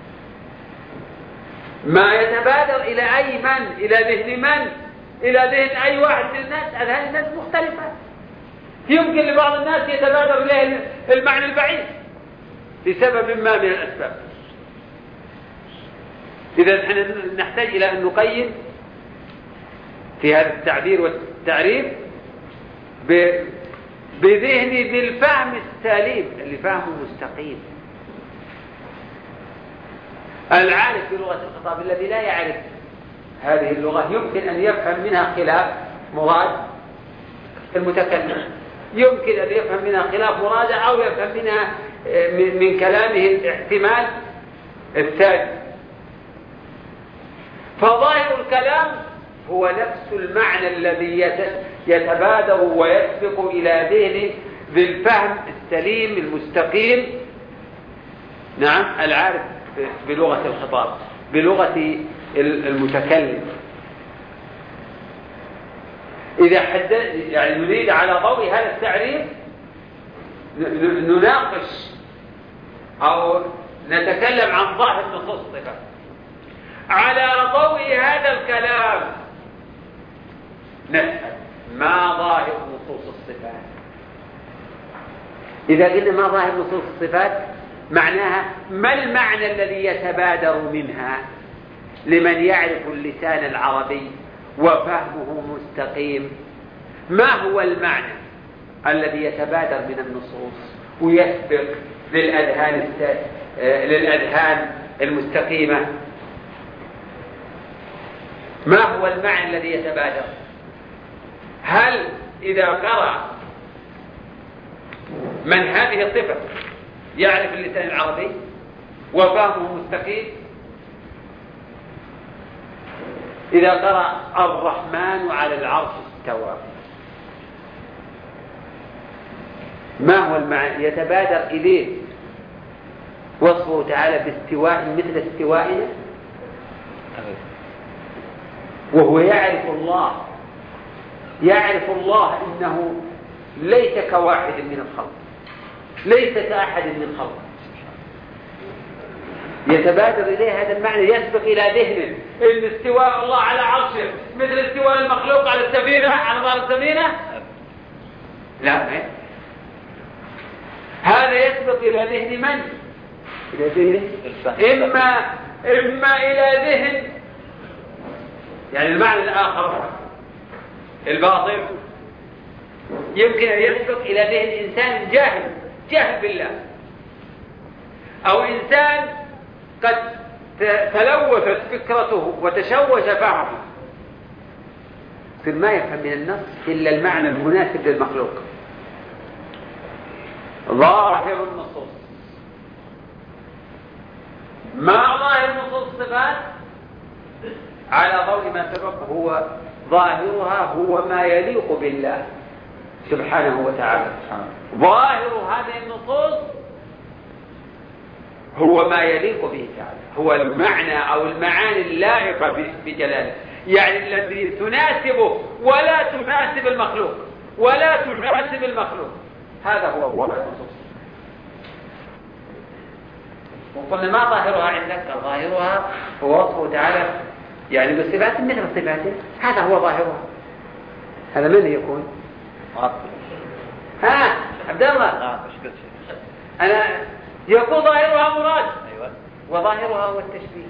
ما يتبادر إلى أي من؟ إلى ذهن من؟ إلى ذهن أي واحد من الناس. أذهان الناس مختلفة، يمكن لبعض الناس يتبادر إليه المعنى البعيد لسبب ما من الأسباب. إذا نحن نحتاج إلى أن نقيم في هذا التعبير والتعريف بذهن ذي الفهم السليم اللي فهمه مستقيم. العارف بلغة الخطاب الذي لا يعرف هذه اللغة يمكن أن يفهم منها خلاف مراد المتكلم، يمكن أن يفهم منها خلاف مراد أو يفهم منها من كلامه الاحتمال الثاني. فظاهر الكلام هو نفس المعنى الذي يتبادر ويسبق إلى ذهن ذي الفهم السليم المستقيم، نعم، العارف بلغة الخطاب، بلغة المتكلم. إذا يعني نريد على ضوء هذا التعريف نناقش أو نتكلم عن ظاهر نصوص الصفات. على ضوء هذا الكلام نسأل ما ظاهر نصوص الصفات. إذا قلنا ما ظاهر نصوص الصفات معناها ما المعنى الذي يتبادر منها لمن يعرف اللسان العربي وفهمه مستقيم. ما هو المعنى الذي يتبادر من النصوص ويسبق للأذهان المستقيمة؟ ما هو المعنى الذي يتبادر؟ هل إذا قرأ من هذه الصفة يعرف اللسان العربي وفهمه مستقيم؟ إذا قرأ الرحمن على العرش استوى، ما هو المعنى؟ يتبادر إليه وصفه تعالى باستواء مثل استوائنا، وهو يعرف الله إنه ليس كواحد من الخلق، ليس كأحد من خلق. يتبادر إليه هذا المعنى، يسبق إلى ذهنه إن استواء الله على عرشه مثل استواء المخلوق على السفينة، على ظهر السفينة. لا، هذا يسبق إلى ذهن من؟ إلى ذهن إما إلى ذهن يعني المعنى الآخر الباطل، يمكن أن يسبق إلى ذهن إنسان جاهل بالله، أو إنسان قد تلوثت فكرته وتشوش فهمه، ما يفهم من النص إلا المعنى المناسب للمخلوق. ظاهر النصوص، ما ظاهر نصوص الصفات على ضوء ما سبق هو ظاهرها هو ما يليق بالله سبحانه وتعالى. ظاهر هذه النصوص هو ما يليق به تعالى، هو المعنى أو المعاني اللائقة بجلاله، يعني الذي تناسبه ولا تناسب المخلوق، هذا هو ظاهر النصوص. وقلنا ما ظاهرها عندك؟ ظاهرها هو وصفه تعالى يعني بصفات مثل صفاته، هذا هو ظاهرها. هذا من يكون؟ عبد الله، أنا يقول ظاهرها مراد، وظاهرها هو التشبيه.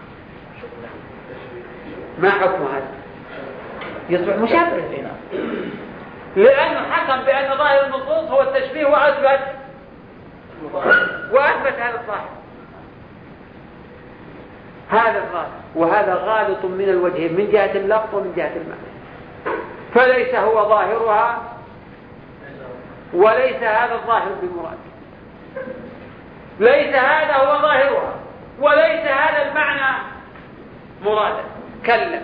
ما حكم هذا؟ يصبح مشابه، لأنه حكم بأن ظاهر النصوص هو التشبيه وأثبت هذا الظاهر، هذا الظاهر، وهذا غالط من الوجهين، من جهة اللفظ ومن جهة المعنى. فليس هو ظاهرها، وليس هذا الظاهر بمراد، ليس هذا هو ظاهرها، وليس هذا المعنى مرادا، كلا.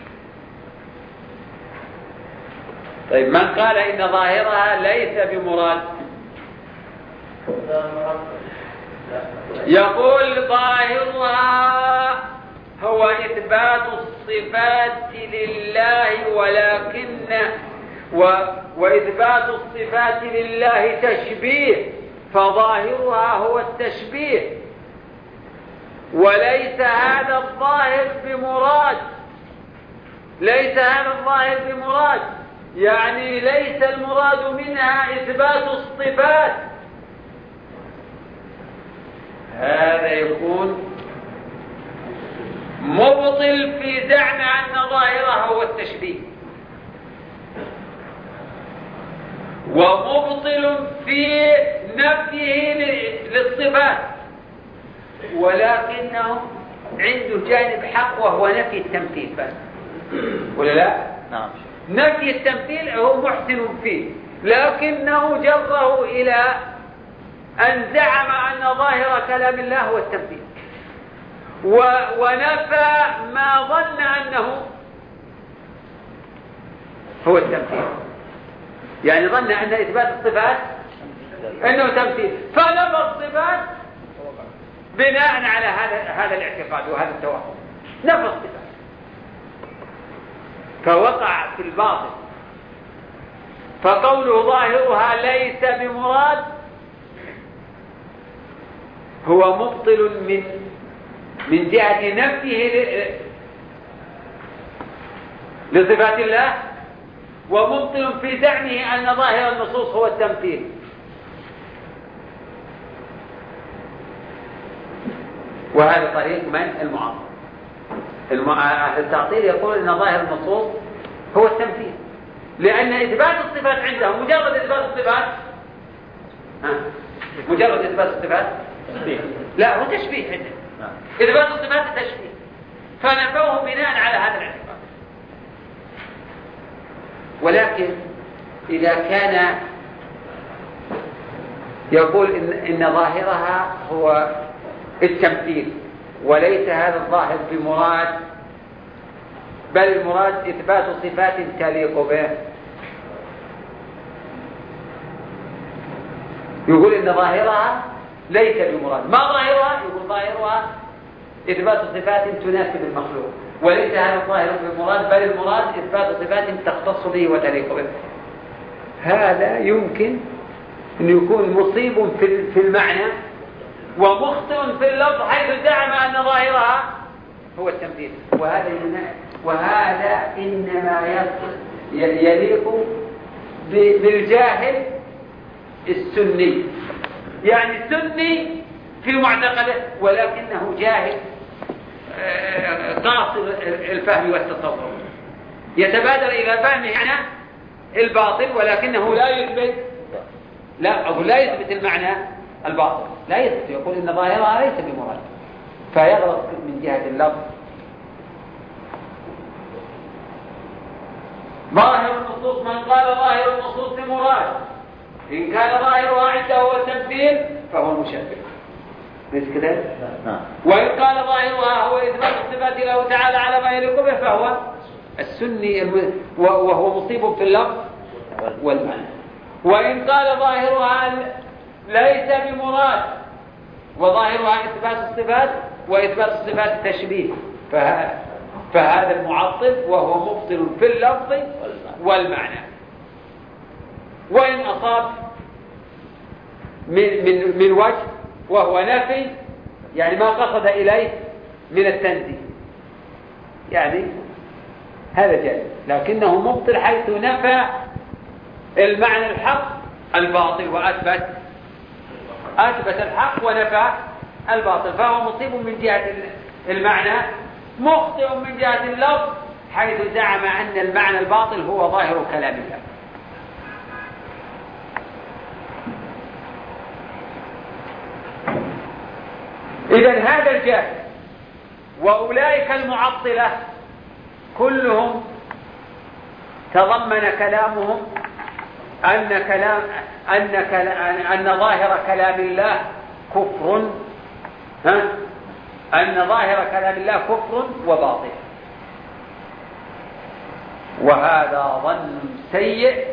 طيب، من قال إن ظاهرها ليس بمراد؟ يقول ظاهرها هو إثبات الصفات لله، وإثبات الصفات لله تشبيه، فظاهرها هو التشبيه، وليس هذا الظاهر بمراد، يعني ليس المراد منها إثبات الصفات. هذا يكون مبطل في زعم أن ظاهره هو التشبيه، ومبطل في نفيه للصفات، ولكنه عنده جانب حق وهو نفي التمثيل بس، ولا لا؟ نعم. نفي التمثيل هو محسن فيه، لكنه جره إلى أن زعم أن ظاهر كلام الله هو التمثيل، ونفى ما ظن أنه هو التمثيل، يعني ظن أن إثبات الصفات أنه تمثيل، فنفى الصفات بناء على هذا الاعتقاد وهذا التوهم، نفى الصفات فوقع في الباطل. فقوله ظاهرها ليس بمراد هو مبطل من جهة نفيه لصفات الله، ومبطل في زعمه أن ظاهر النصوص هو التمثيل. وهذا طريق من المعاصر. التعطيل يقول أن ظاهر النصوص هو التمثيل، لأن إثبات الصفات عندهم مجرد إثبات الصفات، مجرد إثبات الصفات لا هو تشبيه عندهم، إثبات الصفات تشبيه، فنفوه بناء على هذا الاعتقاد. ولكن إذا كان يقول إن ظاهرها هو التمثيل وليس هذا الظاهر بمراد، بل المراد إثبات صفات تليق به، يقول إن ظاهرها ليس بمراد. ما ظاهرها؟ يقول ظاهرها إثبات صفات تناسب المخلوق، وليس هذا الظاهر بمراد، بل المراد إثبات صفات تختص به وتليق به. هذا يمكن أن يكون مصيب في المعنى ومخطئ في اللفظ، حيث زعم أن ظاهرها هو التمثيل، وهذا إنما يليق بالجاهل السني، يعني سني في معتقده ولكنه جاهل قاصر الفهم والتصور، يتبادر إلى فهمه معنى الباطل ولكنه لا يثبت المعنى الباطل، لا يثبت، يقول إن ظاهرها ليس بمراد، فيغلط من جهة اللفظ. ظاهر النصوص، من قال ظاهر النصوص مراد، إن كان ظاهرها عنده هو التمثيل فهو مشبه، ليس كذلك؟ وإن قال ظاهرها هو إثبات الصفات له تعالى على ما يليق به فهو السني، وهو مصيب في اللفظ والمعنى. وإن قال ظاهرها ليس بمراد وظاهرها إثبات الصفات وإثبات الصفات تشبيه، فهذا المعطل وهو مبطل في اللفظ والمعنى. وإن أصاب من وجه وهو نفي، يعني ما قصد إليه من التنزيه، يعني هذا جائز، لكنه مبطل حيث نفى المعنى الحق الباطل وأثبت الحق ونفى الباطل، فهو مصيب من جهة المعنى، مخطئ من جهة اللفظ، حيث زعم أن المعنى الباطل هو ظاهر كلام الله. إذن هذا الجاهل وأولئك المعطلة كلهم تضمن كلامهم أن ظاهر كلام الله كفر، أن ظاهر كلام الله كفر وباطل، وهذا ظن سيء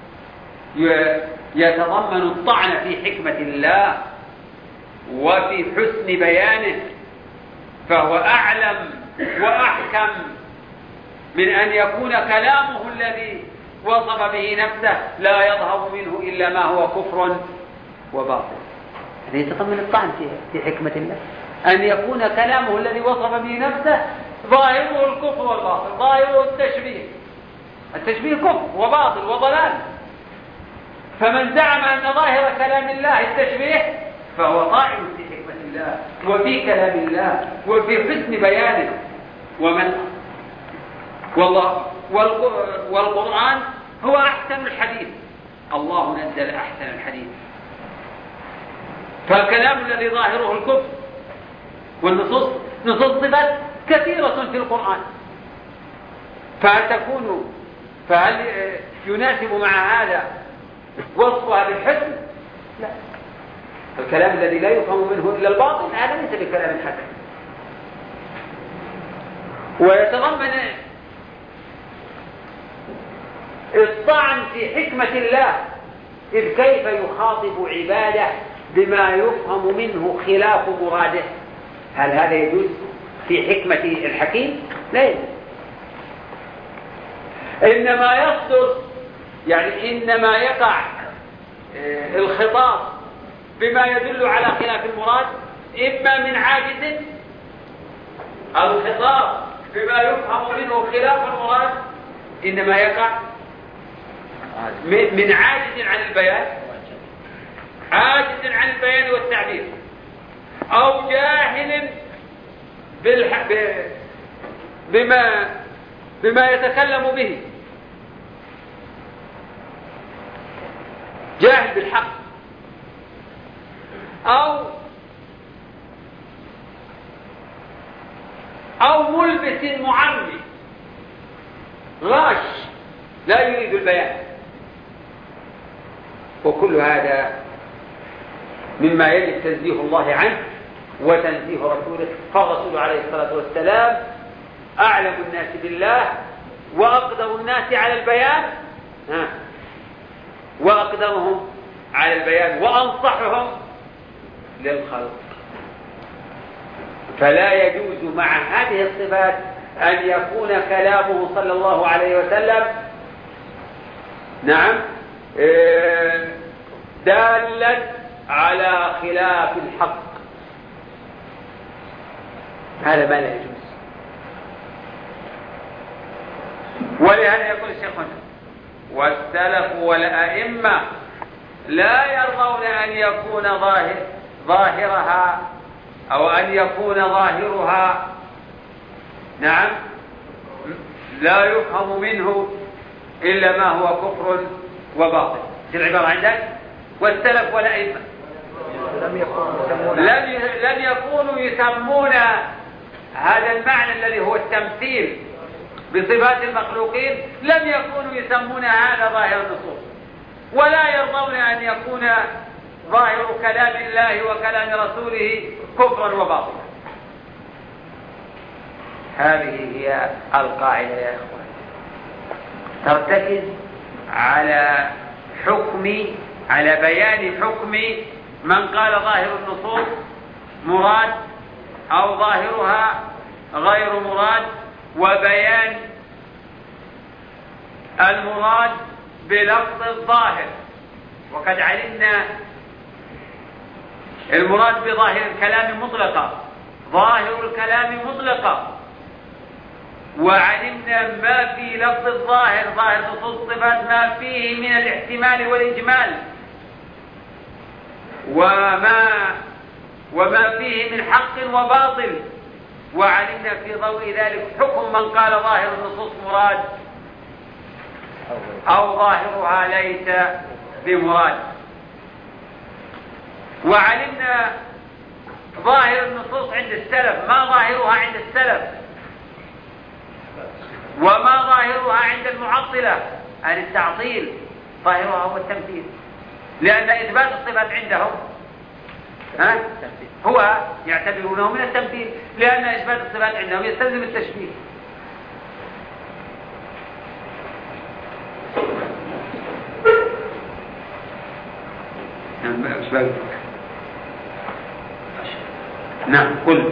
يتضمن الطعن في حكمة الله وفي حسن بيانه، فهو أعلم وأحكم من أن يكون كلامه الذي وصف به نفسه لا يظهر منه إلا ما هو كفر وباطل. هذا يتضمن الطعن في حكمة الله، أن يكون كلامه الذي وصف به نفسه ظاهره الكفر والباطل، ظاهره التشبيه كفر وباطل وضلال. فمن زعم أن ظاهر كلام الله التشبيه فهو طاعن في حكمة الله وفي كلام الله وفي حسن بيانه، والقرآن هو أحسن الحديث. الله نزل أحسن الحديث. فالكلام الذي ظاهره الكفر والنصوص صفات كثيرة في القرآن، فهل يناسب مع هذا وصفها بالحسن؟ لا. الكلام الذي لا يفهم منه إلا الباطل هذا ليس بكلام حسن. ويتضمن الطعن في حكمة الله، إذ كيف يخاطب عباده بما يفهم منه خلاف مراده؟ هل هذا يجوز في حكمة الحكيم؟ لا يجوز. إنما يصدر إنما يقع الخطاب بما يدل على خلاف المراد إما من عاجز، الخطاب بما يفهم منه خلاف المراد إنما يقع من عاجز عن البيان، عاجز عن البيان والتعبير، أو جاهل بما يتكلم به، جاهل بالحق، أو ملبس معمي غاش لا يريد البيان. وكل هذا مما يجب تنزيه الله عنه وتنزيه رسوله. فالرسول عليه الصلاة والسلام أعلم الناس بالله وأقدر الناس على البيان، وأقدرهم على البيان وأنصحهم للخلق. فلا يجوز مع هذه الصفات أن يكون كلامه صلى الله عليه وسلم دالا على خلاف الحق. هذا ما لا يجوز. ولهذا يقول الشيخ والسلف والأئمة لا يرضون أن يكون ظاهرها أو أن يكون ظاهرها لا يفهم منه إلا ما هو كفر وباطل. في العبارة عندك والسلف والأئمة لم يكونوا يسمون هذا المعنى الذي هو التمثيل بصفات المخلوقين، لم يكونوا يسمون هذا ظاهر النصوص، ولا يرضون أن يكون ظاهر كلام الله وكلام رسوله كفرا وباطلا. هذه هي القاعدة يا إخوان، ترتكز على بيان حكم من قال ظاهر النصوص مراد أو ظاهرها غير مراد، وبيان المراد بلفظ الظاهر. وقد علمنا المراد بظاهر الكلام مطلقا، ظاهر الكلام مطلقا، وعلمنا ما في لفظ الظاهر، ظاهر نصوص الصفات، ما فيه من الاحتمال والإجمال، وما فيه من حق وباطل. وعلمنا في ضوء ذلك حكم من قال ظاهر النصوص مراد أو ظاهرها ليس بمراد. وعلمنا ظاهر النصوص عند السلف ما ظاهرها عند السلف، وما ظاهرها عند المعطلة عن التعطيل، ظاهرها هو التمثيل، لأن إثبات الصفات عندهم هو يعتبرونه من التمثيل، لأن إثبات الصفات عندهم يستلزم التشبيه. نعم قل.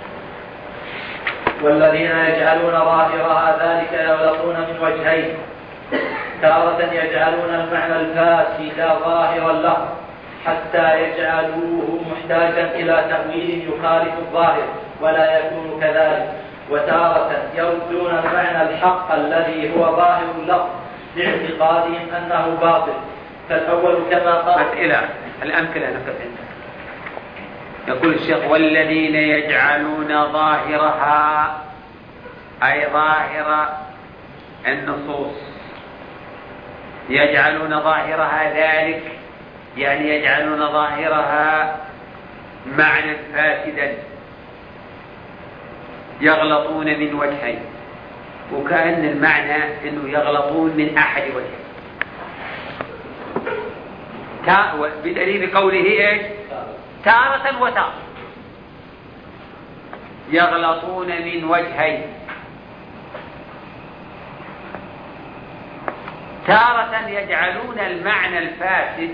والذين يجعلون ظاهرها ذلك يغلطون من وجهين: تارة يجعلون المعنى الفاسد ظاهرا له حتى يجعلوه محتاجا إلى تأويل يخالف الظاهر ولا يكون كذلك، وتارة يردون المعنى الحق الذي هو ظاهر اللفظ لاعتقادهم أنه باطل. فالأول كما قال. أسئلة الأمثلة نقف عندها. يقول الشيخ: والذين يجعلون ظاهرها أي ظاهر النصوص، يجعلون ظاهرها ذلك، يعني يجعلون ظاهرها معنى فاسدا، يغلطون من وجهين، وكأن المعنى أنه يغلطون من أحد وجهين، بدليل قوله إيش؟ تارة وتارة، يغلطون من وجهين، تارة يجعلون المعنى الفاسد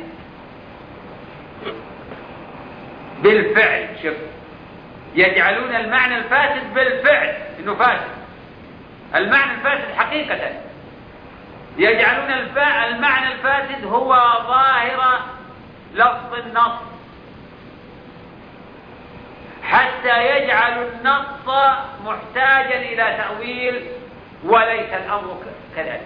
بالفعل، شوف، يجعلون المعنى الفاسد بالفعل انه فاسد، المعنى الفاسد حقيقة، يجعلون المعنى الفاسد هو ظاهر لفظ النص، حتى يجعل النص محتاجا إلى تأويل، وليس الأمر كذلك.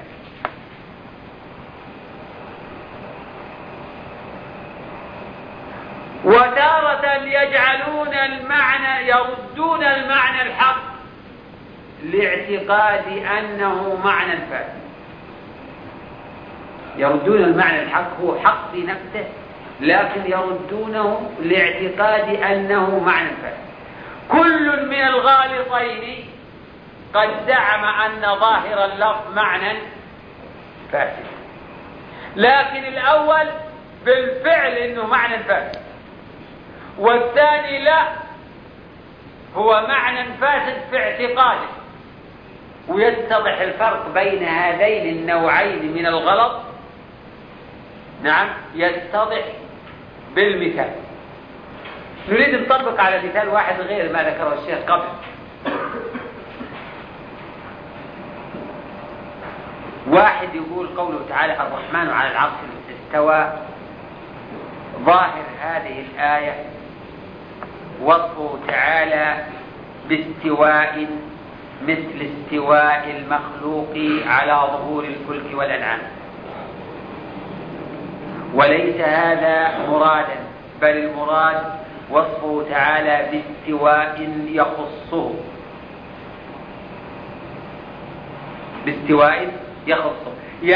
وتارة يجعلون المعنى، يردون المعنى الحق لاعتقاد أنه معنى فاسد، يردون المعنى الحق هو حق في نفسه، لكن يردونه لاعتقاد أنه معنى فاسد. كل من الغالطين قد زعم أن ظاهر اللفظ معنى فاسد، لكن الأول بالفعل أنه معنى فاسد، والثاني لا، هو معنى فاسد في اعتقاده. ويتضح الفرق بين هذين النوعين من الغلط، نعم، يتضح بالمثال. نريد نطبق على مثال واحد غير ما ذكره الشيخ قبل. واحد يقول قوله تعالى الرحمن على العرش استوى، ظاهر هذه الآية وصفه تعالى باستواء مثل استواء المخلوق على ظهور الفلك والأنعام، وليس هذا مرادا، بل المراد وصفه تعالى باستواء يخصه، باستواء يخصه،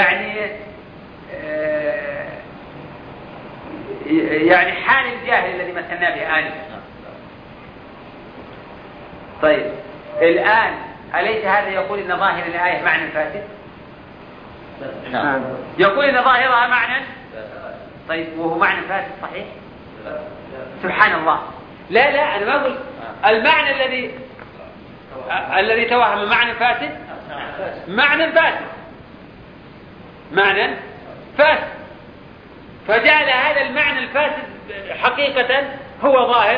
يعني حال الجاهل الذي مثلنا به آنفا. طيب الآن أليس هذا يقول إن ظاهر الآية معنى فاسد؟ نعم. يقول إن ظاهرها معنى، طيب وهو معنى فاسد صحيح؟ سبحان الله. لا أنا ما أقول المعنى الذي توهم معنى فاسد، معنى فاسد، معنى فاسد، فجعل هذا المعنى الفاسد حقيقة هو ظاهر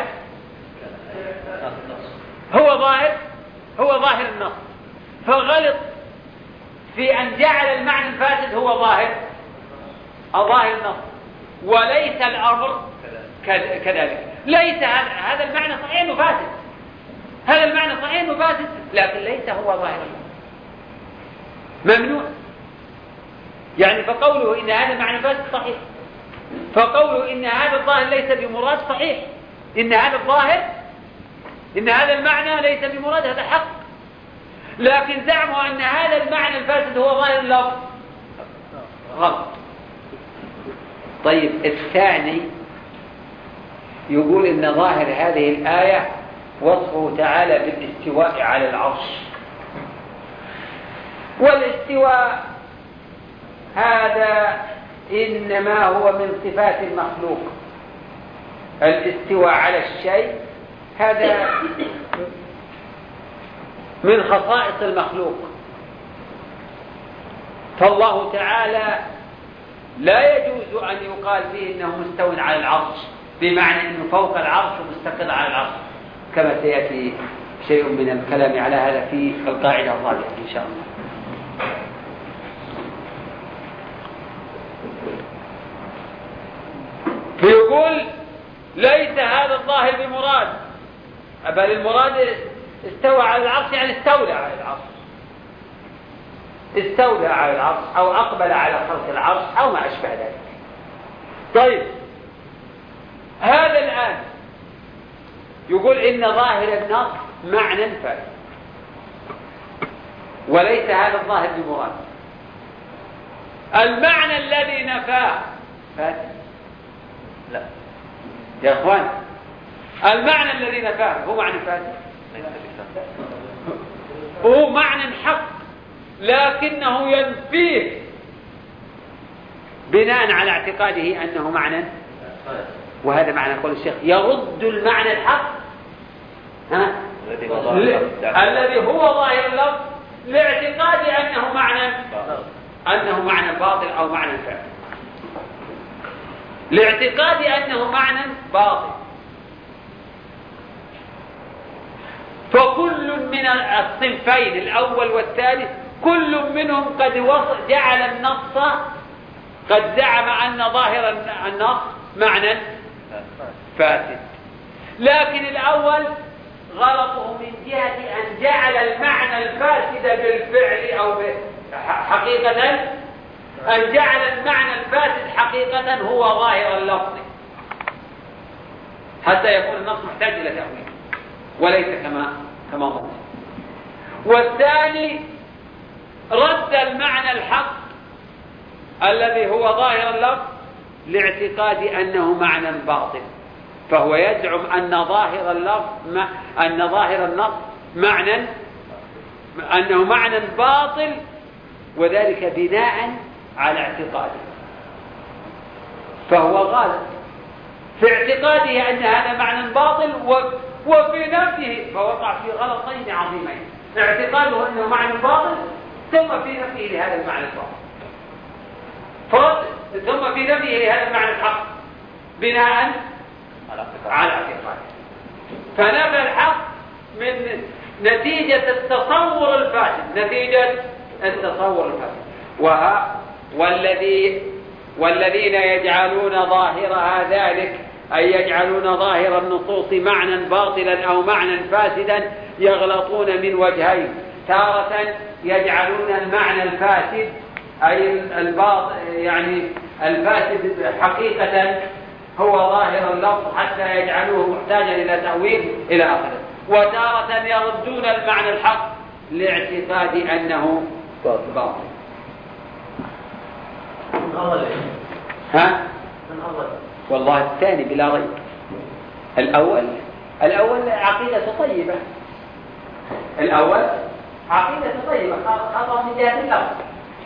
النص، فغلط في أن جعل المعنى الفاسد هو ظاهر النص، وليس الأمر كذلك. ليس هذا المعنى صحيح انه فاسد، هذا المعنى صحيح انه فاسد، لكن ليس هو ظاهر النص، ممنوع. يعني فقوله إن هذا المعنى فاسد صحيح، فقوله إن هذا الظاهر ليس بمراد صحيح، إن هذا الظاهر، إن هذا المعنى ليس بمراد، هذا حق، لكن زعموا أن هذا المعنى الفاسد هو ظاهر اللفظ، غلط. طيب الثاني يقول إن ظاهر هذه الآية وصفه تعالى بالاستواء على العرش، والاستواء هذا إنما هو من صفات المخلوق، الاستواء على الشيء هذا من خصائص المخلوق، فالله تعالى لا يجوز أن يقال فيه إنه مستو على العرش بمعنى أنه فوق العرش ومستقر على العرش، كما سيأتي شيء من الكلام على هذا في القاعدة الرابعة إن شاء الله. فيقول ليس هذا الظاهر بمراد، بل المراد استوى على العرش، يعني استولى على العرش، استولى على العرش أو أقبل على خلق العرش أو ما أشبه ذلك. طيب هذا الآن يقول إن ظاهر النص معنى فاسد، وليس هذا الظاهر بمراد. المعنى الذي نفاه فاسد. لا يا اخوان، المعنى الذي نفاه هو معنى فاسد، هو معنى حق لكنه ينفيه بناء على اعتقاده أنه معنى، وهذا معنى قول الشيخ يرد المعنى الحق الذي هو ظاهر اللفظ لاعتقاد أنه معنى باطل أو معنى فاسد، لاعتقاد أنه معنى باطل. فكل من الصنفين الأول والثالث كل منهم قد جعل النص، قد زعم أن ظاهر النص معنى فاسد، لكن الأول غلطه من جهة أن جعل المعنى الفاسد بالفعل أو حقيقة، أن جعل المعنى الفاسد حقيقة هو ظاهر اللفظ حتى يكون النص محتاج إلى تأويل وليس كما ظن. والثاني رد المعنى الحق الذي هو ظاهر اللفظ لاعتقاد أنه معنى باطل، فهو يزعم أن ظاهر اللفظ أن ظاهر النص أنه معنى باطل، وذلك بناء على اعتقاده، فهو غالط في اعتقاده أن هذا معنى باطل وفي نفسه فوقع في غلطين عظيمين: اعتقاده أنه معنى باطل ثم في نفسه لهذا المعنى الباطل، ثم في نفسه لهذا المعنى الحق بناء على اعتقاده. فنفى الحق من نتيجة التصور الفاسد، والذين يجعلون ظاهرها ذلك، أي يجعلون ظاهر النصوص معنى باطلا أو معنى فاسدا، يغلطون من وجهين: تارة يجعلون المعنى الفاسد أي الباطل يعني الفاسد حقيقة هو ظاهر اللفظ حتى يجعلوه محتاجا إلى تأويل إلى آخره، وتارة يردون المعنى الحق لاعتقاد أنه باطل. والله الثاني بلا ريب. الأول عقيدة طيبة، خطأ من جهة اللفظ،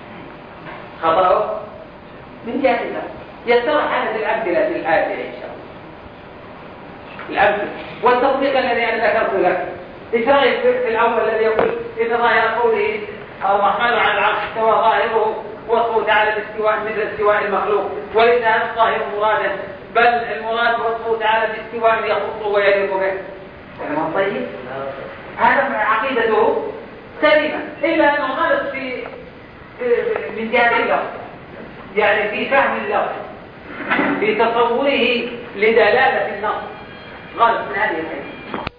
خطأ من جهة اللفظ. يتضح هذه الأمثلة في الآية إن شاء الله، الأمثلة والتطبيق الذي أنا ذكرته لك. إيش رأيك في الأول الذي يقول إن ظاهر قوله الرحمن على العرش استوى ظاهره وصفه تعالى بالاستواء مثل استواء المخلوق، وليس هذا الظاهر مرادا، بل المراد وصفه تعالى باستواء يخصه ويليق به. كلام طيب، هذا عقيدته سليمة، إلا أنه غلط من جهة اللفظ، يعني في فهم اللفظ، في تصوره لدلالة النص، غلط من هذه الحيث.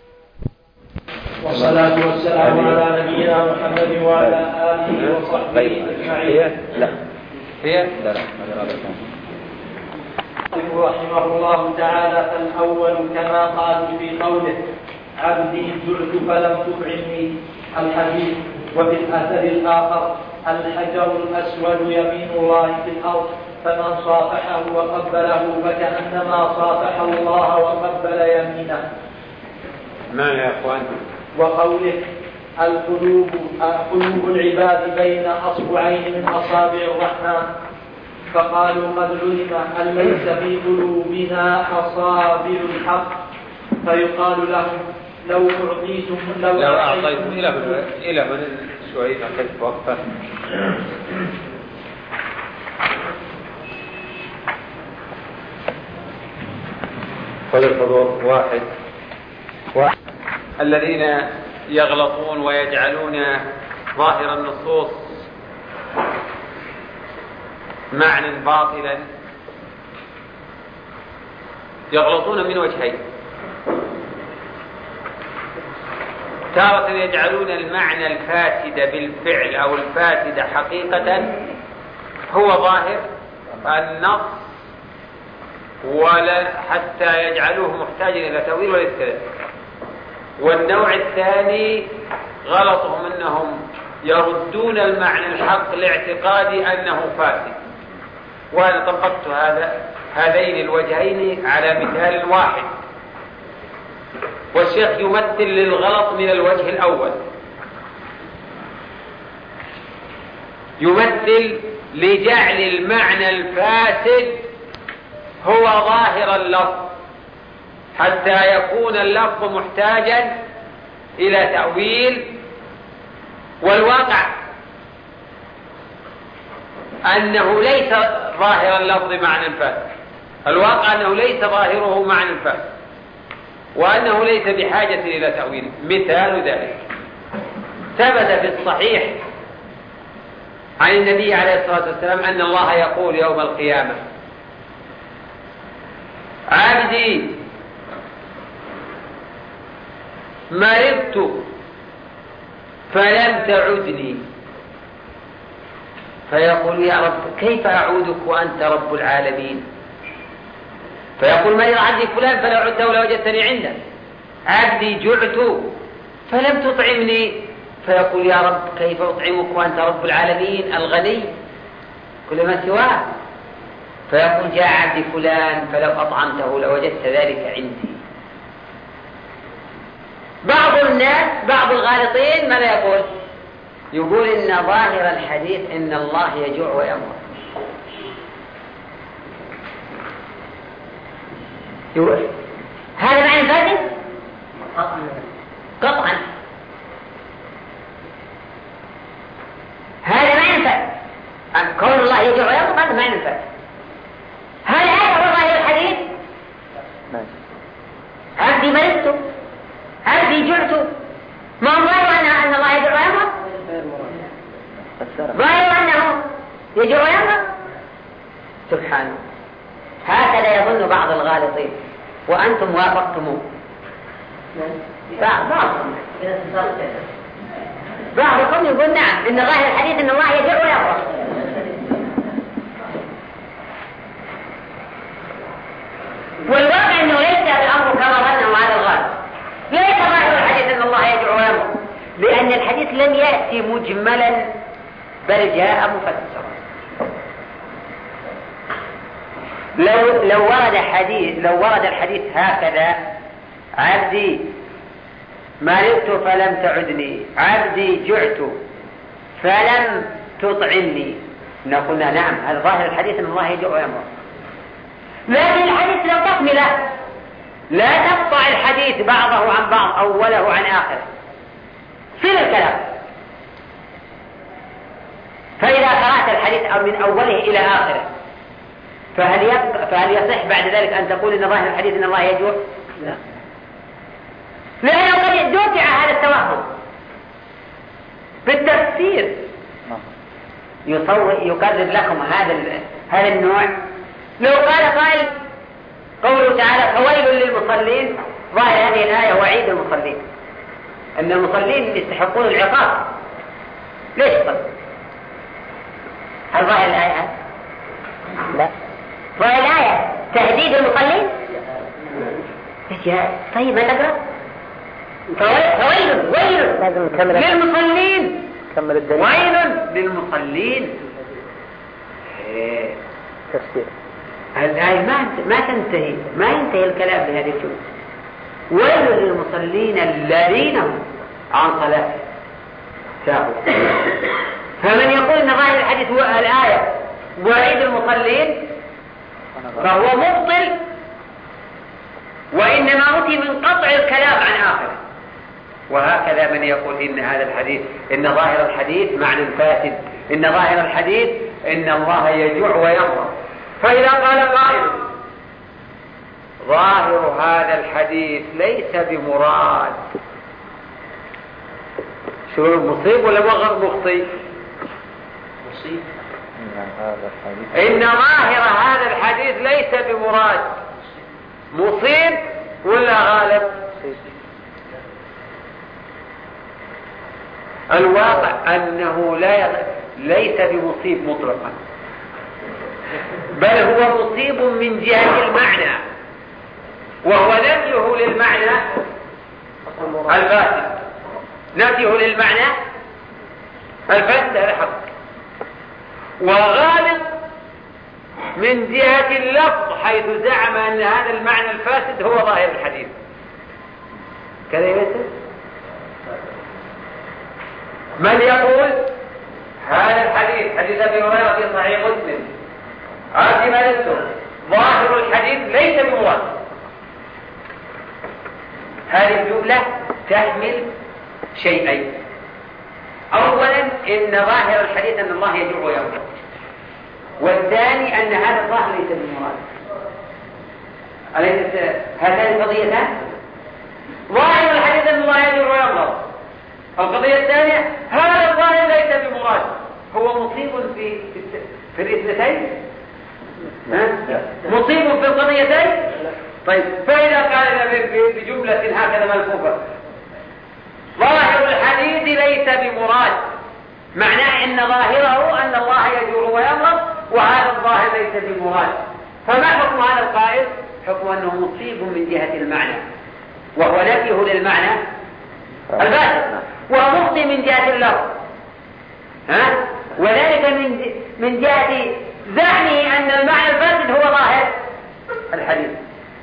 والصلاة والسلام على نبينا محمد وعلى آله وصحبه أجمعين. لا رحمه الله تعالى: فالأول كما قال في قوله عبدي جرت فلم تطعمني الحديث. وفي الأثر الآخر: الحجر الأسود يمين الله في الأرض، فمن صافحه وقبله فكأنما صافح الله وقبل يمينه. ما يا أخوان؟ وقوله قلوب العباد بين أصبعين من أصابع الرحمن، فقالوا قد علم أن ليس في قلوبنا أصابع الحق، فيقال لهم لو أعطيتم إلى من شوي أخذت وقفة. خذ الحضور. واحد الذين يغلطون ويجعلون ظاهر النصوص معنى باطلا يغلطون من وجهين: تارة يجعلون المعنى الفاسد بالفعل أو الفاسد حقيقة هو ظاهر النص، ولا حتى يجعلوه محتاجا إلى تأويل ولا استدلال. والنوع الثاني غلطهم أنهم يردون المعنى الحق لاعتقاد أنه فاسد. وأنا طبقت هذين الوجهين على مثال واحد، والشيخ يمثل للغلط من الوجه الأول، يمثل لجعل المعنى الفاسد هو ظاهر اللفظ حتى يكون اللفظ محتاجا إلى تأويل، والواقع أنه ليس ظاهر اللفظ معنى فاسد، الواقع أنه ليس ظاهره معنى فاسد، وأنه ليس بحاجة إلى تأويل. مثال ذلك ثبت في الصحيح عن النبي عليه الصلاة والسلام أن الله يقول يوم القيامة: عبدي مرضت فلم تعدني، فيقول: يا رب كيف أعودك وأنت رب العالمين؟ فيقول: مرض عبدي فلان فلو عدته لوجدتني عنده. عبدي جعت فلم تطعمني، فيقول: يا رب كيف أطعمك وأنت رب العالمين الغني كل ما سواه؟ فيقول: جاء عبدي فلان فلو أطعمته لوجدت ذلك عندي. بعض الناس، بعض الغالطين ماذا يقول؟ يقول إن ظاهر الحديث إن الله يجوع ويمر. يقول هذا معنى فاسد؟ قطعا هذا معنى فاسد. كون الله يجوع ويمر هذا معنى فاسد. هل هذا هو ظاهر الحديث؟ عبدي مرضت، عبدي جعت، ما هو ظاهر أن الله يجوع ويمر؟ ظاهر أنه يجوع ويمر؟ سبحانه. هكذا يظن بعض الغالطين، وأنتم وافقتموه. بعضكم يقول نعم إن ظاهر الحديث إن الله يجوع ويمر. والواقع أنه ليس الأمر كما ظنه هذا الغالط. ليس ظاهر الحديث أن الله يجوع ويمر، لأن الحديث لم يأتي مجملا بل جاء مفسرا. لو ورد الحديث هكذا: عبدي مرضت فلم تعدني، عبدي جعت فلم تطعمني، نقول نعم هذا ظاهر الحديث أن الله يجوع ويمر. لكن الحديث لو تكمله، لا تقطع الحديث بعضه عن بعض أوله عن آخره، صل الكلام. فإذا قرأت الحديث من أوله إلى آخره فهل يصح بعد ذلك أن تقول إن ظاهر الحديث إن الله يجوع؟ لا، لأنه قد دفع هذا التوهم بالتفسير. يقرر لكم هذا النوع. لو قال قائل قوله تعالى: فويل للمصلين، ظاهر هذه الآية وعيد المصلين، أن المصلين يستحقون العقاب. ليش طيب؟ هل ظاهر الآية؟ لا، ظاهر الآية تهديد المصلين. طيب ما نقرأ: فويل للمصلين، ويل للمصلين. تفسير الآية ما تنتهي، ما ينتهي الكلام بهذه الجملة: ويل للمصلين الذين هم عن صلاتهم ساهون. فمن يقول ان ظاهر الحديث هو الآية وعيد المصلين فهو مبطل، وإنما أتي من قطع الكلام عن آخره. وهكذا من يقول إن هذا الحديث، إن ظاهر الحديث معنى فاسد، إن ظاهر الحديث إن الله يجوع ويمر. فإذا قال قائل: ظاهر هذا الحديث ليس بمراد، شو مصيب ولا مخطئ؟ مصيب. إن ظاهر هذا الحديث ليس بمراد، مصيب ولا غالب؟ الواقع أنه ليس بمصيب مطلقا، بل هو مصيب من جهة المعنى، وهو نفيه للمعنى الفاسد، نفيه للمعنى الفاسد هذا حق. وغالب من جهة اللفظ حيث زعم أن هذا المعنى الفاسد هو ظاهر الحديث. كذا يسر من يقول هذا الحديث حديث أبي هريرة في صحيح مسلم عاصم نفسه ظاهر الحديث ليس بمراد. هذه الجملة تحمل شيئين. أولا إن ظاهر الحديث أن الله يجوع ويغضب، والثاني أن هذا الظاهر ليس بمراد. أليست هاتان قضيتان؟ ظاهر الحديث أن الله يجوع ويغضب، القضية الثانية هذا الظاهر ليس بمراد. هو مصيب في الاثنتين؟ مصيب في القضيتين؟ طيب فإذا قال بجملة هكذا ملفوفة ظاهر الحديث ليس بمراد، معناه ان ظاهره ان الله يجوع ويغضب وهذا الظاهر ليس بمراد، فما حكم هذا القائل؟ حكم انه مصيب من جهة المعنى وهو نفيه للمعنى الفاسد، ومخطئ من جهة اللفظ، وذلك من جهة زعمه ان المعنى الفاسد هو ظاهر الحديث.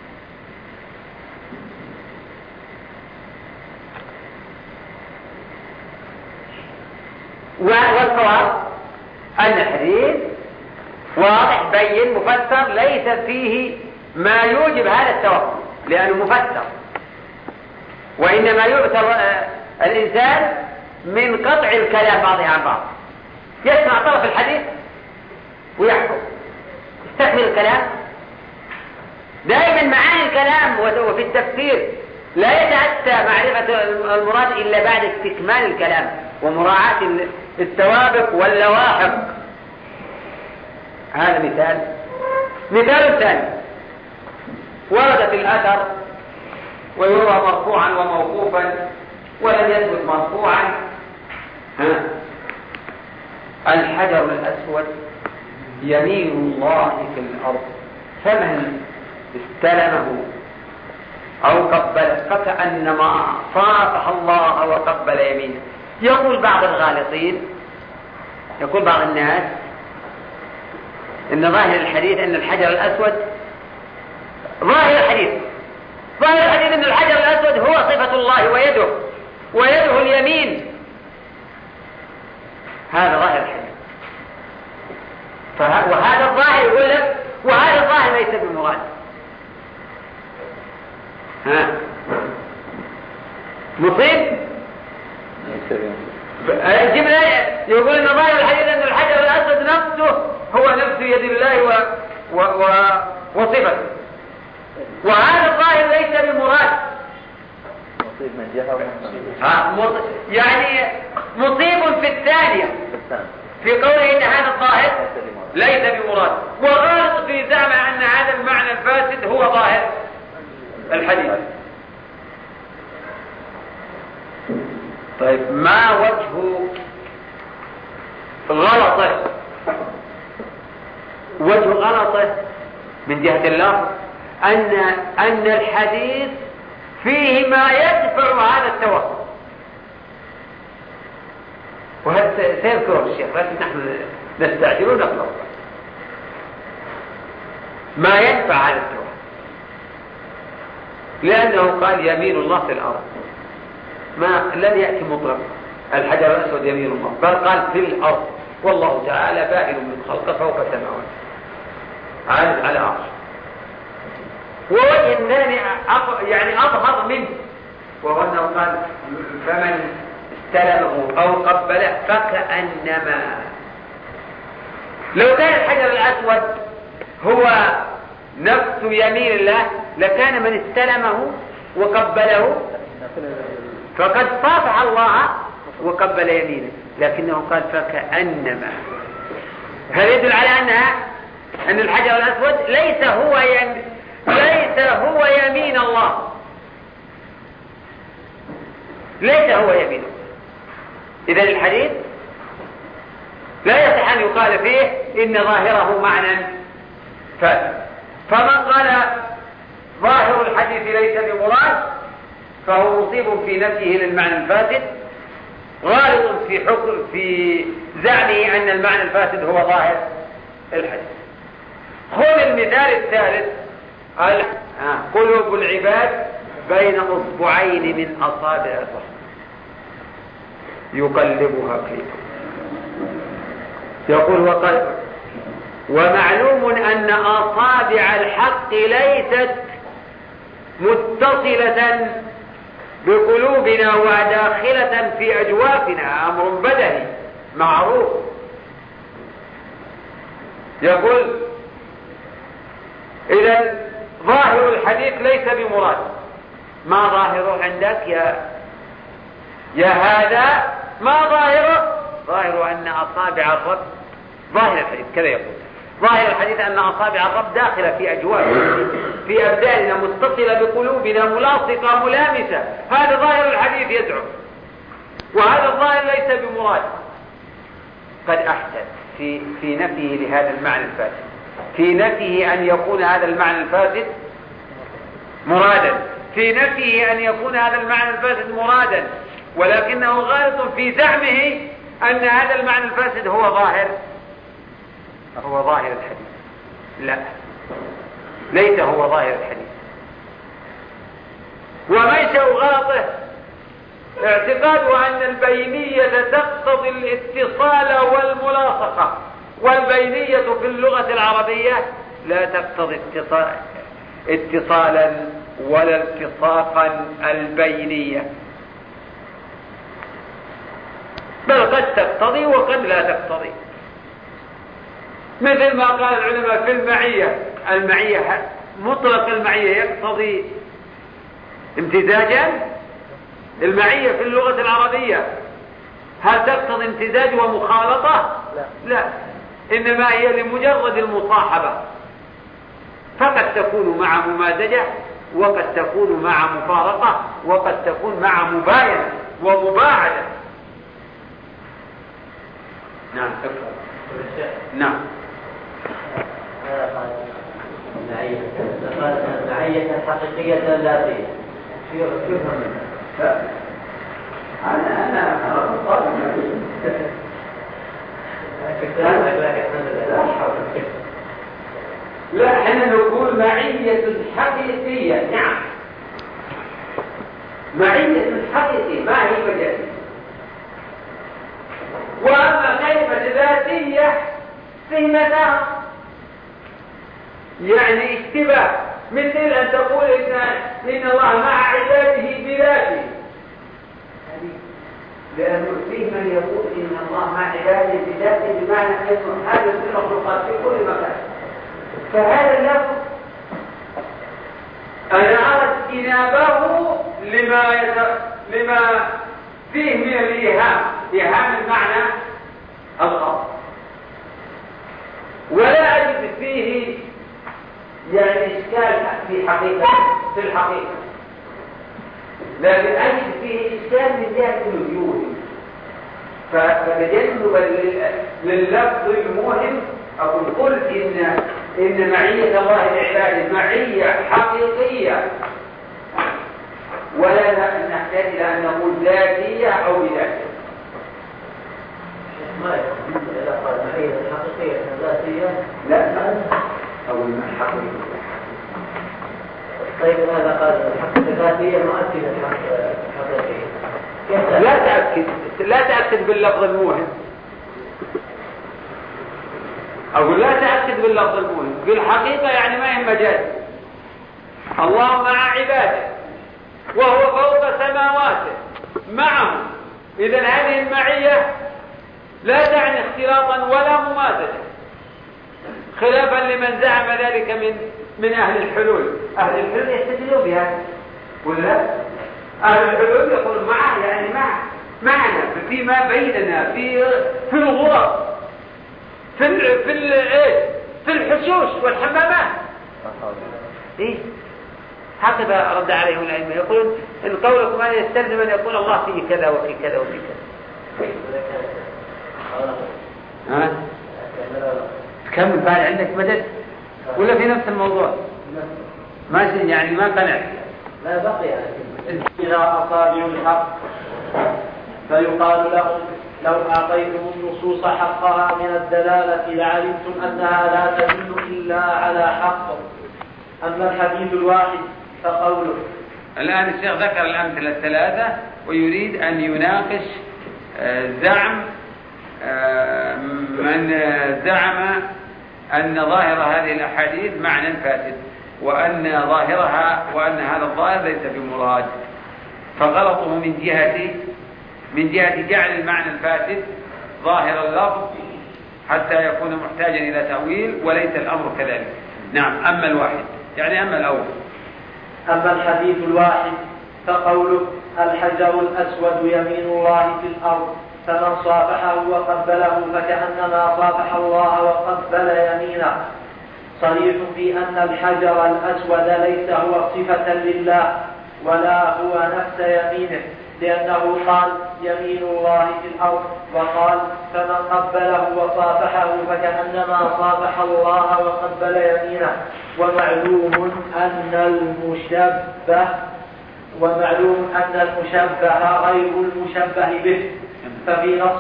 والصواب أن الحديث واضح بين مفسر ليس فيه ما يوجب هذا التوقف لأنه مفسر، وإنما يعتبر الإنسان من قطع الكلام بعضها عن بعض، يسمع طرف الحديث ويحكم يستكمل الكلام. دائما معاني الكلام وفي التفسير لا يتأتى معرفة المراد إلا بعد استكمال الكلام ومراعاة التوابق واللواحق. هذا مثال. مثال ثاني ورد في الأثر ويروى مرفوعا وموقوفا ولم يثبت مرفوعا الحجر الأسود يمين الله في الأرض فمن استلمه أو قبله فكأنما صافح الله وقبل يمينه. يقول بعض الغالطين، يقول بعض الناس إن ظاهر الحديث أن الحجر الأسود ظاهر الحديث أن الحجر الأسود هو صفة الله ويده اليمين. هذا ظاهر الحديث، وهذا الظاهر يقول لك وهذا الظاهر ليس بمراد. مصيب الجملة يقول ان ظاهر الحديث ان الحجر الاسود نفسه هو نفس يد الله وصفته، وهذا الظاهر ليس بمراد. مصيب من جهة يعني مصيب في الثانية في قوله ان هذا الظاهر ليس بمراد، وغلط في زعم ان هذا المعنى الفاسد هو ظاهر الحديث. طيب ما وجه غلطه؟ وجه غلطه من جهة اللفظ أن الحديث فيه ما يدفع هذا التوقف، وهذا سيذكره الشيخ لكن نحن نستعجل ونقرأ ما يدفع هذا التوقف، لأنه قال يمين الله في الأرض، ما لم يأتي مطلق الحجر الأسود يمين الله، بل قال في الأرض، والله تعالى بائن من خلقه فوق السماوات عالم على عرش. ووجه ثاني يعني أظهر منه، وهو أنه قال فمن استلمه أو قبله فكأنما. لو كان الحجر الأسود هو نفس يمين الله لكان من استلمه وقبله فقد صافح الله وقبل يمينه، لكنه قال فكأنما. هذا يدل على أن الحجر الأسود ليس هو يمين الله، ليس هو يمينه. إذا الحديث لا يصح أن يقال فيه إن ظاهره معنى فاسد. فمن قال ظاهر الحديث ليس بمراد فهو مصيب في نفسه للمعنى الفاسد، غالط في حكم في زعمه أن المعنى الفاسد هو ظاهر الحديث. خذ المثال الثالث، قلوب العباد بين أصبعين من أصابع الرحمن يقلبها كيف يقول وقلب. ومعلوم أن أصابع الحق ليست متصلة بقلوبنا وداخلة في أجوافنا، أمر بدهي معروف. يقول إذا ظاهر الحديث ليس بمراد. ما ظاهره عندك يا هذا؟ ما ظاهره؟ ظاهر أن أصابع الرب، ظاهر الحديث كذا يقول، ظاهر الحديث أن أصابع الرب داخلة في أجوافنا في أبداننا، متصلة بقلوبنا، ملاصقة ملامسة. هذا ظاهر الحديث يزعم، وهذا الظاهر ليس بمراد. قد أحسن في نفيه لهذا المعنى الفاسد، في نفيه أن يكون هذا المعنى الفاسد مرادا، في نفيه أن يكون هذا المعنى الفاسد مرادا، ولكنه غالط في زعمه أن هذا المعنى الفاسد هو ظاهر الحديث. لا، ليس هو ظاهر الحديث. ومنشأ غلطه اعتقاد أن البينية تقتضي الاتصال والملاصقة، والبينية في اللغة العربية لا تقتضي اتصالا ولا التصاقا البينية، بل قد تقتضي وقد لا تقتضي. مثل ما قال العلماء في المعية مطلق المعية يقتضي امتزاجا. المعية في اللغة العربية هل تقتضي امتزاج ومخالطة؟ لا، إنما هي لمجرد المصاحبة، فقد تكون مع ممازجة، وقد تكون مع مفارقة، وقد تكون مع مباينة ومباعدة. نعم نعم. المعية حقيقية ذاتية. أنا لا، احنا نقول معية حقيقية. نعم، معية حقيقية ما هي مجازية. وأما كلمة ذاتية في مدى يعني اشتباه، مثل أن تقول إن الله مع عباده بذاته، لأنه فيه من يقول إن الله مع عباده بذاته بمعنى أنه هذا المخلوقات في كل مكان. فهذا اللفظ أنا أرى اجتنابه لما فيه من الإيهام المعنى الخاص، ولا أجد فيه يعني إشكال في الحقيقة، لكن أجد فيه إشكال من جهة الوجوه. فتجنب لللفظ المهم أقول قلت إن معية الله لعباده معية حقيقية، ولا نحتاج إلى أن نقول ذاتية أو بذاتية. ما يكون إذا قال معية حقيقية ذاتية لا أو الحقيقية. طيب هذا قال الحقيقة ذاتية مؤكدة حقيقية. لا تأكد باللفظ الموهم، أقول لا تأكد باللفظ الموهم. بالحقيقة يعني ما هي مجاز. الله مع عباده وهو فوق سماواته معهم. إذن هذه المعية لا تعني اختلاطا ولا مماثلة، خلافا لمن زعم ذلك من أهل الحلول. أهل الحلول يستدلون بها ولا؟ أهل الحلول يقول معه يعني معنا فيما بيننا في الغرف في الحشوش والحمامات. إيه؟ هكذا رد عليهم العلم، يقولون إن قولكم هذا يستلزم أن يكون الله فيه كذا وفي كذا وفي كذا. ها؟ تكمل بعد عندك مدد ولا في نفس الموضوع؟ ماشي يعني ما قنعت. لا بقي إذا أصابع الحق فيقال لهم لو أعطيتم النصوص حقها من الدلالة لعلمتم أنها لا تدل إلا على حق. أما الحديث الواحد فقوله. الآن الشيخ ذكر الأمثلة الثلاثة ويريد أن يناقش زعم من زعم أن ظاهر هذه الأحاديث معنى فاسد، وأن هذا الظاهر ليس بمراد، فغلطه من جهة جعل المعنى الفاسد ظاهر اللفظ حتى يكون محتاجا إلى تأويل، وليس الأمر كذلك. نعم. أما الواحد يعني أما الأول. أما الحديث الواحد فقوله الحجر الأسود يمين الله في الأرض فمن صافحه وقبله فكأنما صافح الله وقبل يمينه، صريح في أن الحجر الأسود ليس هو صفة لله ولا هو نفس يمينه، لأنه قال يمين الله في الأرض، وقال فمن قبله وصافحه فكأنما صافح الله وقبل يمينه. ومعلوم أن المشبه غير المشبه به، ففي نص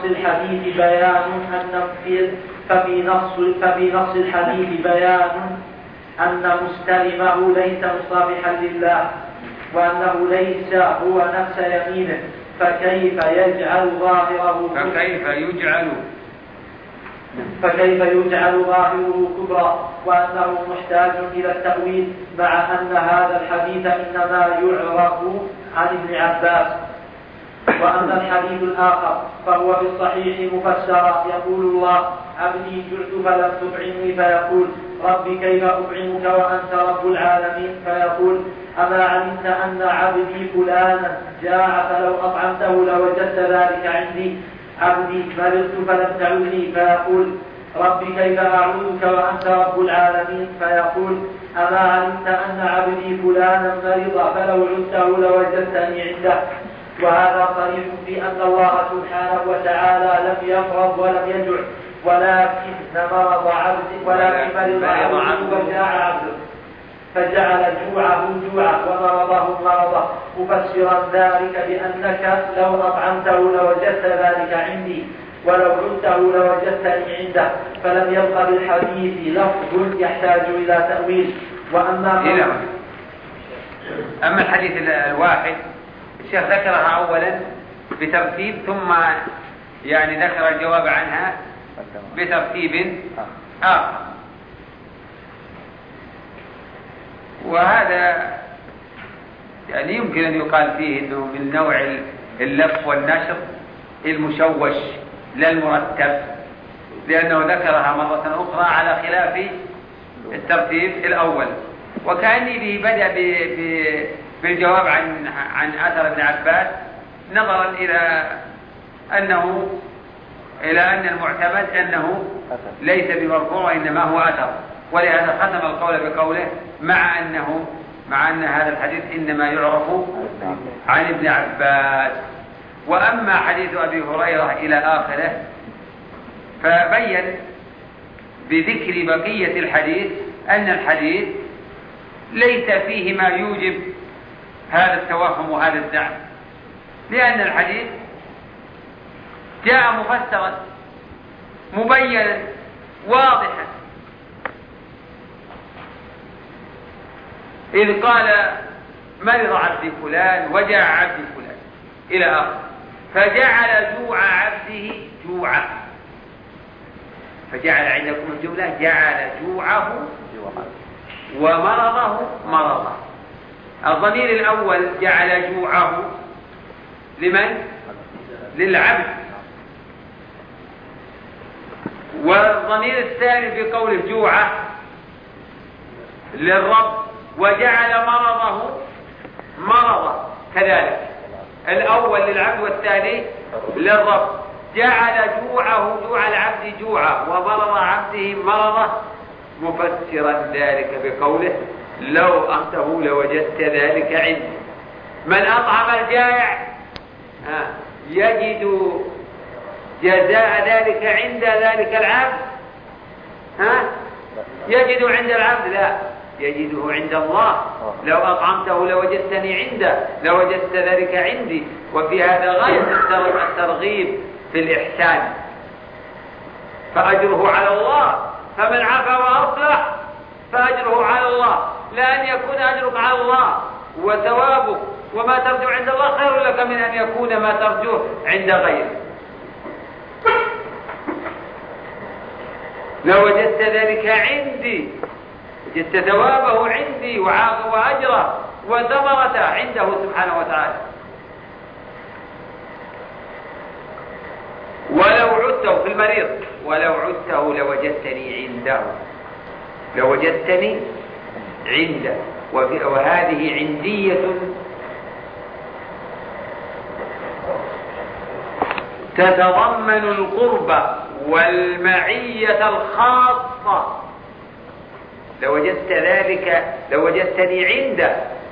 الحديث بيان أن مستلمه ليس مصافحا لله، وأنه ليس هو نفس يمينه، فكيف يجعل ظاهره كبرى، وأنه محتاج إلى التأويل، مع أن هذا الحديث إنما يعرف عن ابن عباس. وأما الحديث الآخر فهو في الصحيح مفسرا، يقول الله عبدي جعت فلم تطعمني، فيقول ربي كيف أطعمك وأنت رب العالمين، فيقول أما علمت أن عبدي فلانا جاع فلو أطعمته لوجدت ذلك عندي، عبدي مرضت فلم تعودني، فيقول ربي كيف أعودك وأنت رب العالمين، فيقول أما علمت أن عبدي فلانا مرض فلو عدته لوجدتني عنده. وهذا صريح في أن الله سبحانه وتعالى لم يمرض ولم يجع، ولكن مرض عبده وجاع عبده، فجعل جوعه جوعا ومرضه مرضه، مفسرا ذلك بأنك لو أطعمته لوجدت ذلك عندي، ولو عدته لوجدتني عنده، فلم يبق بالحديث لفظ يحتاج إلى تأويل. أما الحديث الواحد الشيخ ذكرها أولا بترتيب، ثم يعني ذكر الجواب عنها بترتيب آخر، وهذا يعني يمكن أن يقال فيه أنه من نوع اللف والنشر المشوش لا المرتب، لأنه ذكرها مرة أخرى على خلاف الترتيب الأول، وكأني به بدأ بالجواب عن أثر ابن عباس، نظرا إلى أن المعتمد أنه ليس بمرفوع وإنما هو أثر، ولهذا ختم القول بقوله مع أن هذا الحديث إنما يعرف عن ابن عباس. وأما حديث أبي هريرة إلى آخره فبين بذكر بقية الحديث أن الحديث ليس فيه ما يوجب هذا التوهم وهذا الزعم، لأن الحديث جاء مفسرا مبينا واضحا، إذ قال مرض عبد فلان وجاع عبد فلان إلى آخر، فجعل جوع عبده جوعا، فجعل عندكم الجملة جعل جوعه ومرضه مرضا. الضمير الأول جعل جوعه لمن؟ للعبد، والضمير الثاني في قوله جوعه للرب، وجعل مرضه مرضا كذلك، الأول للعبد والثاني للرب. جعل جوعه جوع العبد جوعا ومرض عبده مرضه، مفسرا ذلك بقوله لو أخته لوجدت ذلك عندي. من أطعم الجائع يجد جزاء ذلك عند ذلك العبد، يجد عند العبد لا، يجده عند الله. لو أطعمته لوجدتني عنده، لوجدت ذلك عندي. وفي هذا غاية الترغيب في الإحسان، فأجره على الله. فمن عفا وأصلح فأجره على الله، لأن يكون أجرك على الله وثوابك وما ترجو عند الله خير لك من أن يكون ما ترجوه عند غيرك. لو وجدت ذلك عندي، وجدت ثوابه عندي وأجره وثمرته عنده سبحانه وتعالى. ولو عدته في المريض، ولو عدته لوجدتني عنده، لوجدتني عنده. وهذه عندية تتضمن القرب والمعية الخاصة. لوجدت ذلك، لوجدتني عنده.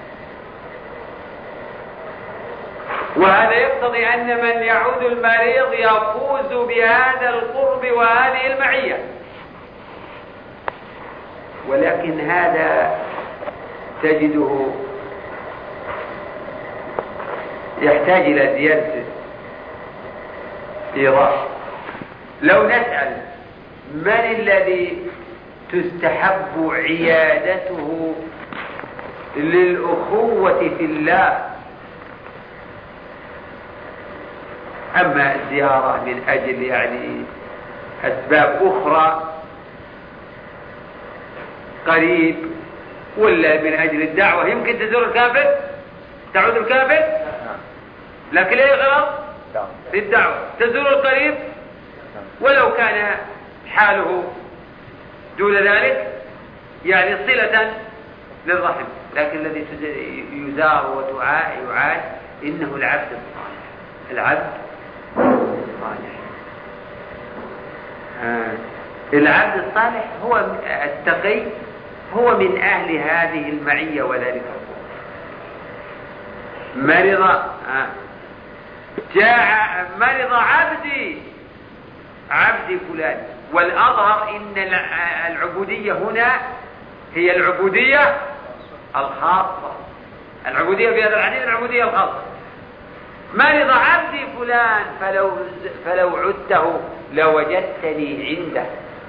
وهذا يقتضي أن من يعود المريض يفوز بهذا القرب وهذه المعية. ولكن هذا تجده يحتاج إلى زيادة إيضاح. لو نسأل من الذي تستحب عيادته للأخوة في الله، أما الزيارة من أجل يعني أسباب أخرى قريب، ولا من أجل الدعوة، يمكن تزور الكافر، تعود الكافر، لكن ليه غلط للدعوة. تزور القريب ولو كان حاله دون ذلك يعني صلة للرحم، لكن الذي يزار ويعاد إنه العبد الصالح. العبد الصالح، العبد الصالح هو التقي، هو من أهل هذه المعية وذلك مرض مرض عبدي فلان. والأظهر إن العبودية هنا هي العبودية الخاصة. العبودية في هذا الحديث العبودية الخاصة. مرض عبدي فلان فلو عدته لوجدتني عنده.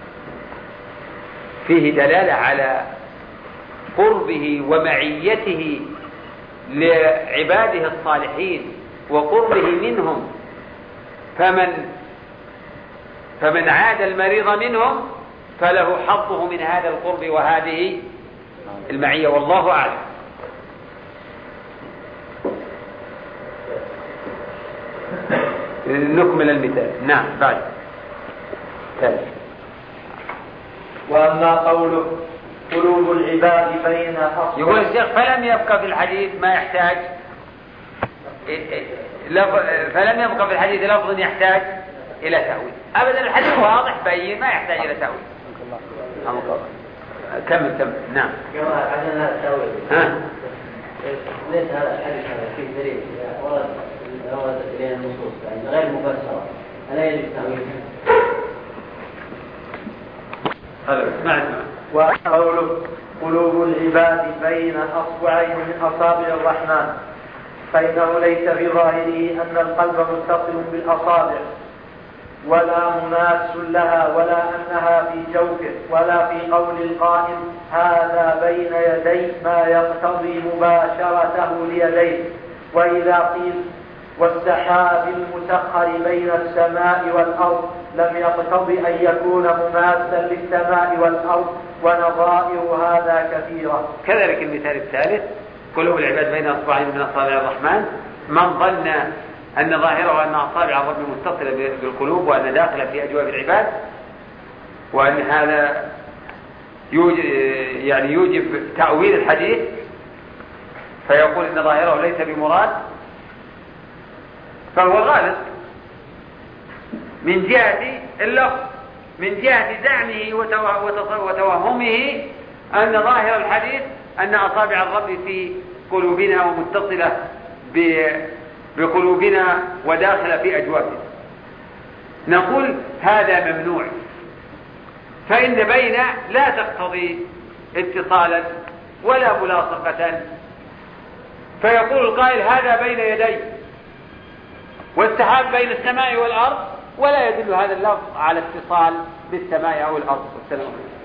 فيه دلالة على قربه ومعيته لعباده الصالحين وقربه منهم. فمن عاد المريض منهم فله حظه من هذا القرب وهذه المعية، والله أعلم. نكمل المثال. نعم بعد ثالث. وأما قوله قلوب العباد بين أصبع، يقول الشيخ فلم يبقى في الحديث ما يحتاج، فلم يبقى في الحديث لفظ يحتاج إلى تأويل. أبدا الحديث واضح بين ما يحتاج إلى تأويل. كمل. نعم. كما عدنا التأويل. ليس هذا الحديث هذا فيه دليل وردت إلينا النصوص يعني غير مفسرة، ألا يجب تأويلها؟ هذا اسمع. وقوله قلوب العباد بين أصبعين من أصابع الرحمن، فإنه ليس بظاهره أن القلب متصل بالأصابع ولا مماس لها، ولا أنها في جوفه، ولا في قول القائل هذا بين يدي ما يقتضي مباشرته ليديه. وإذا قيل والسحاب المسخر بين السماء والأرض لم يقتضي أن يكون مماسا للسماء والأرض، ونظائر هذا كثيرة. كذلك المثال الثالث قلوب العباد بين أصبعين من أصابع الرحمن، من ظن أن ظاهره أن أصابع الرب متصلة بالقلوب وأن داخلة في أجواب العباد، وأن هذا يوجب تأويل الحديث، فيقول أن ظاهره ليس بمراد، فهو غالط من جهة اللفظ، من جهة زعمه وتوهمه أن ظاهر الحديث أن أصابع الرب في قلوبنا ومتصلة بقلوبنا وداخلة في أجوابنا. نقول هذا ممنوع، فإن بين لا تقتضي اتصالا ولا ملاصقة، فيقول القائل هذا بين يدي والسحاب بين السماء والأرض، ولا يدل هذا اللفظ على اتصال بالسماء أو الأرض. والسلام عليكم.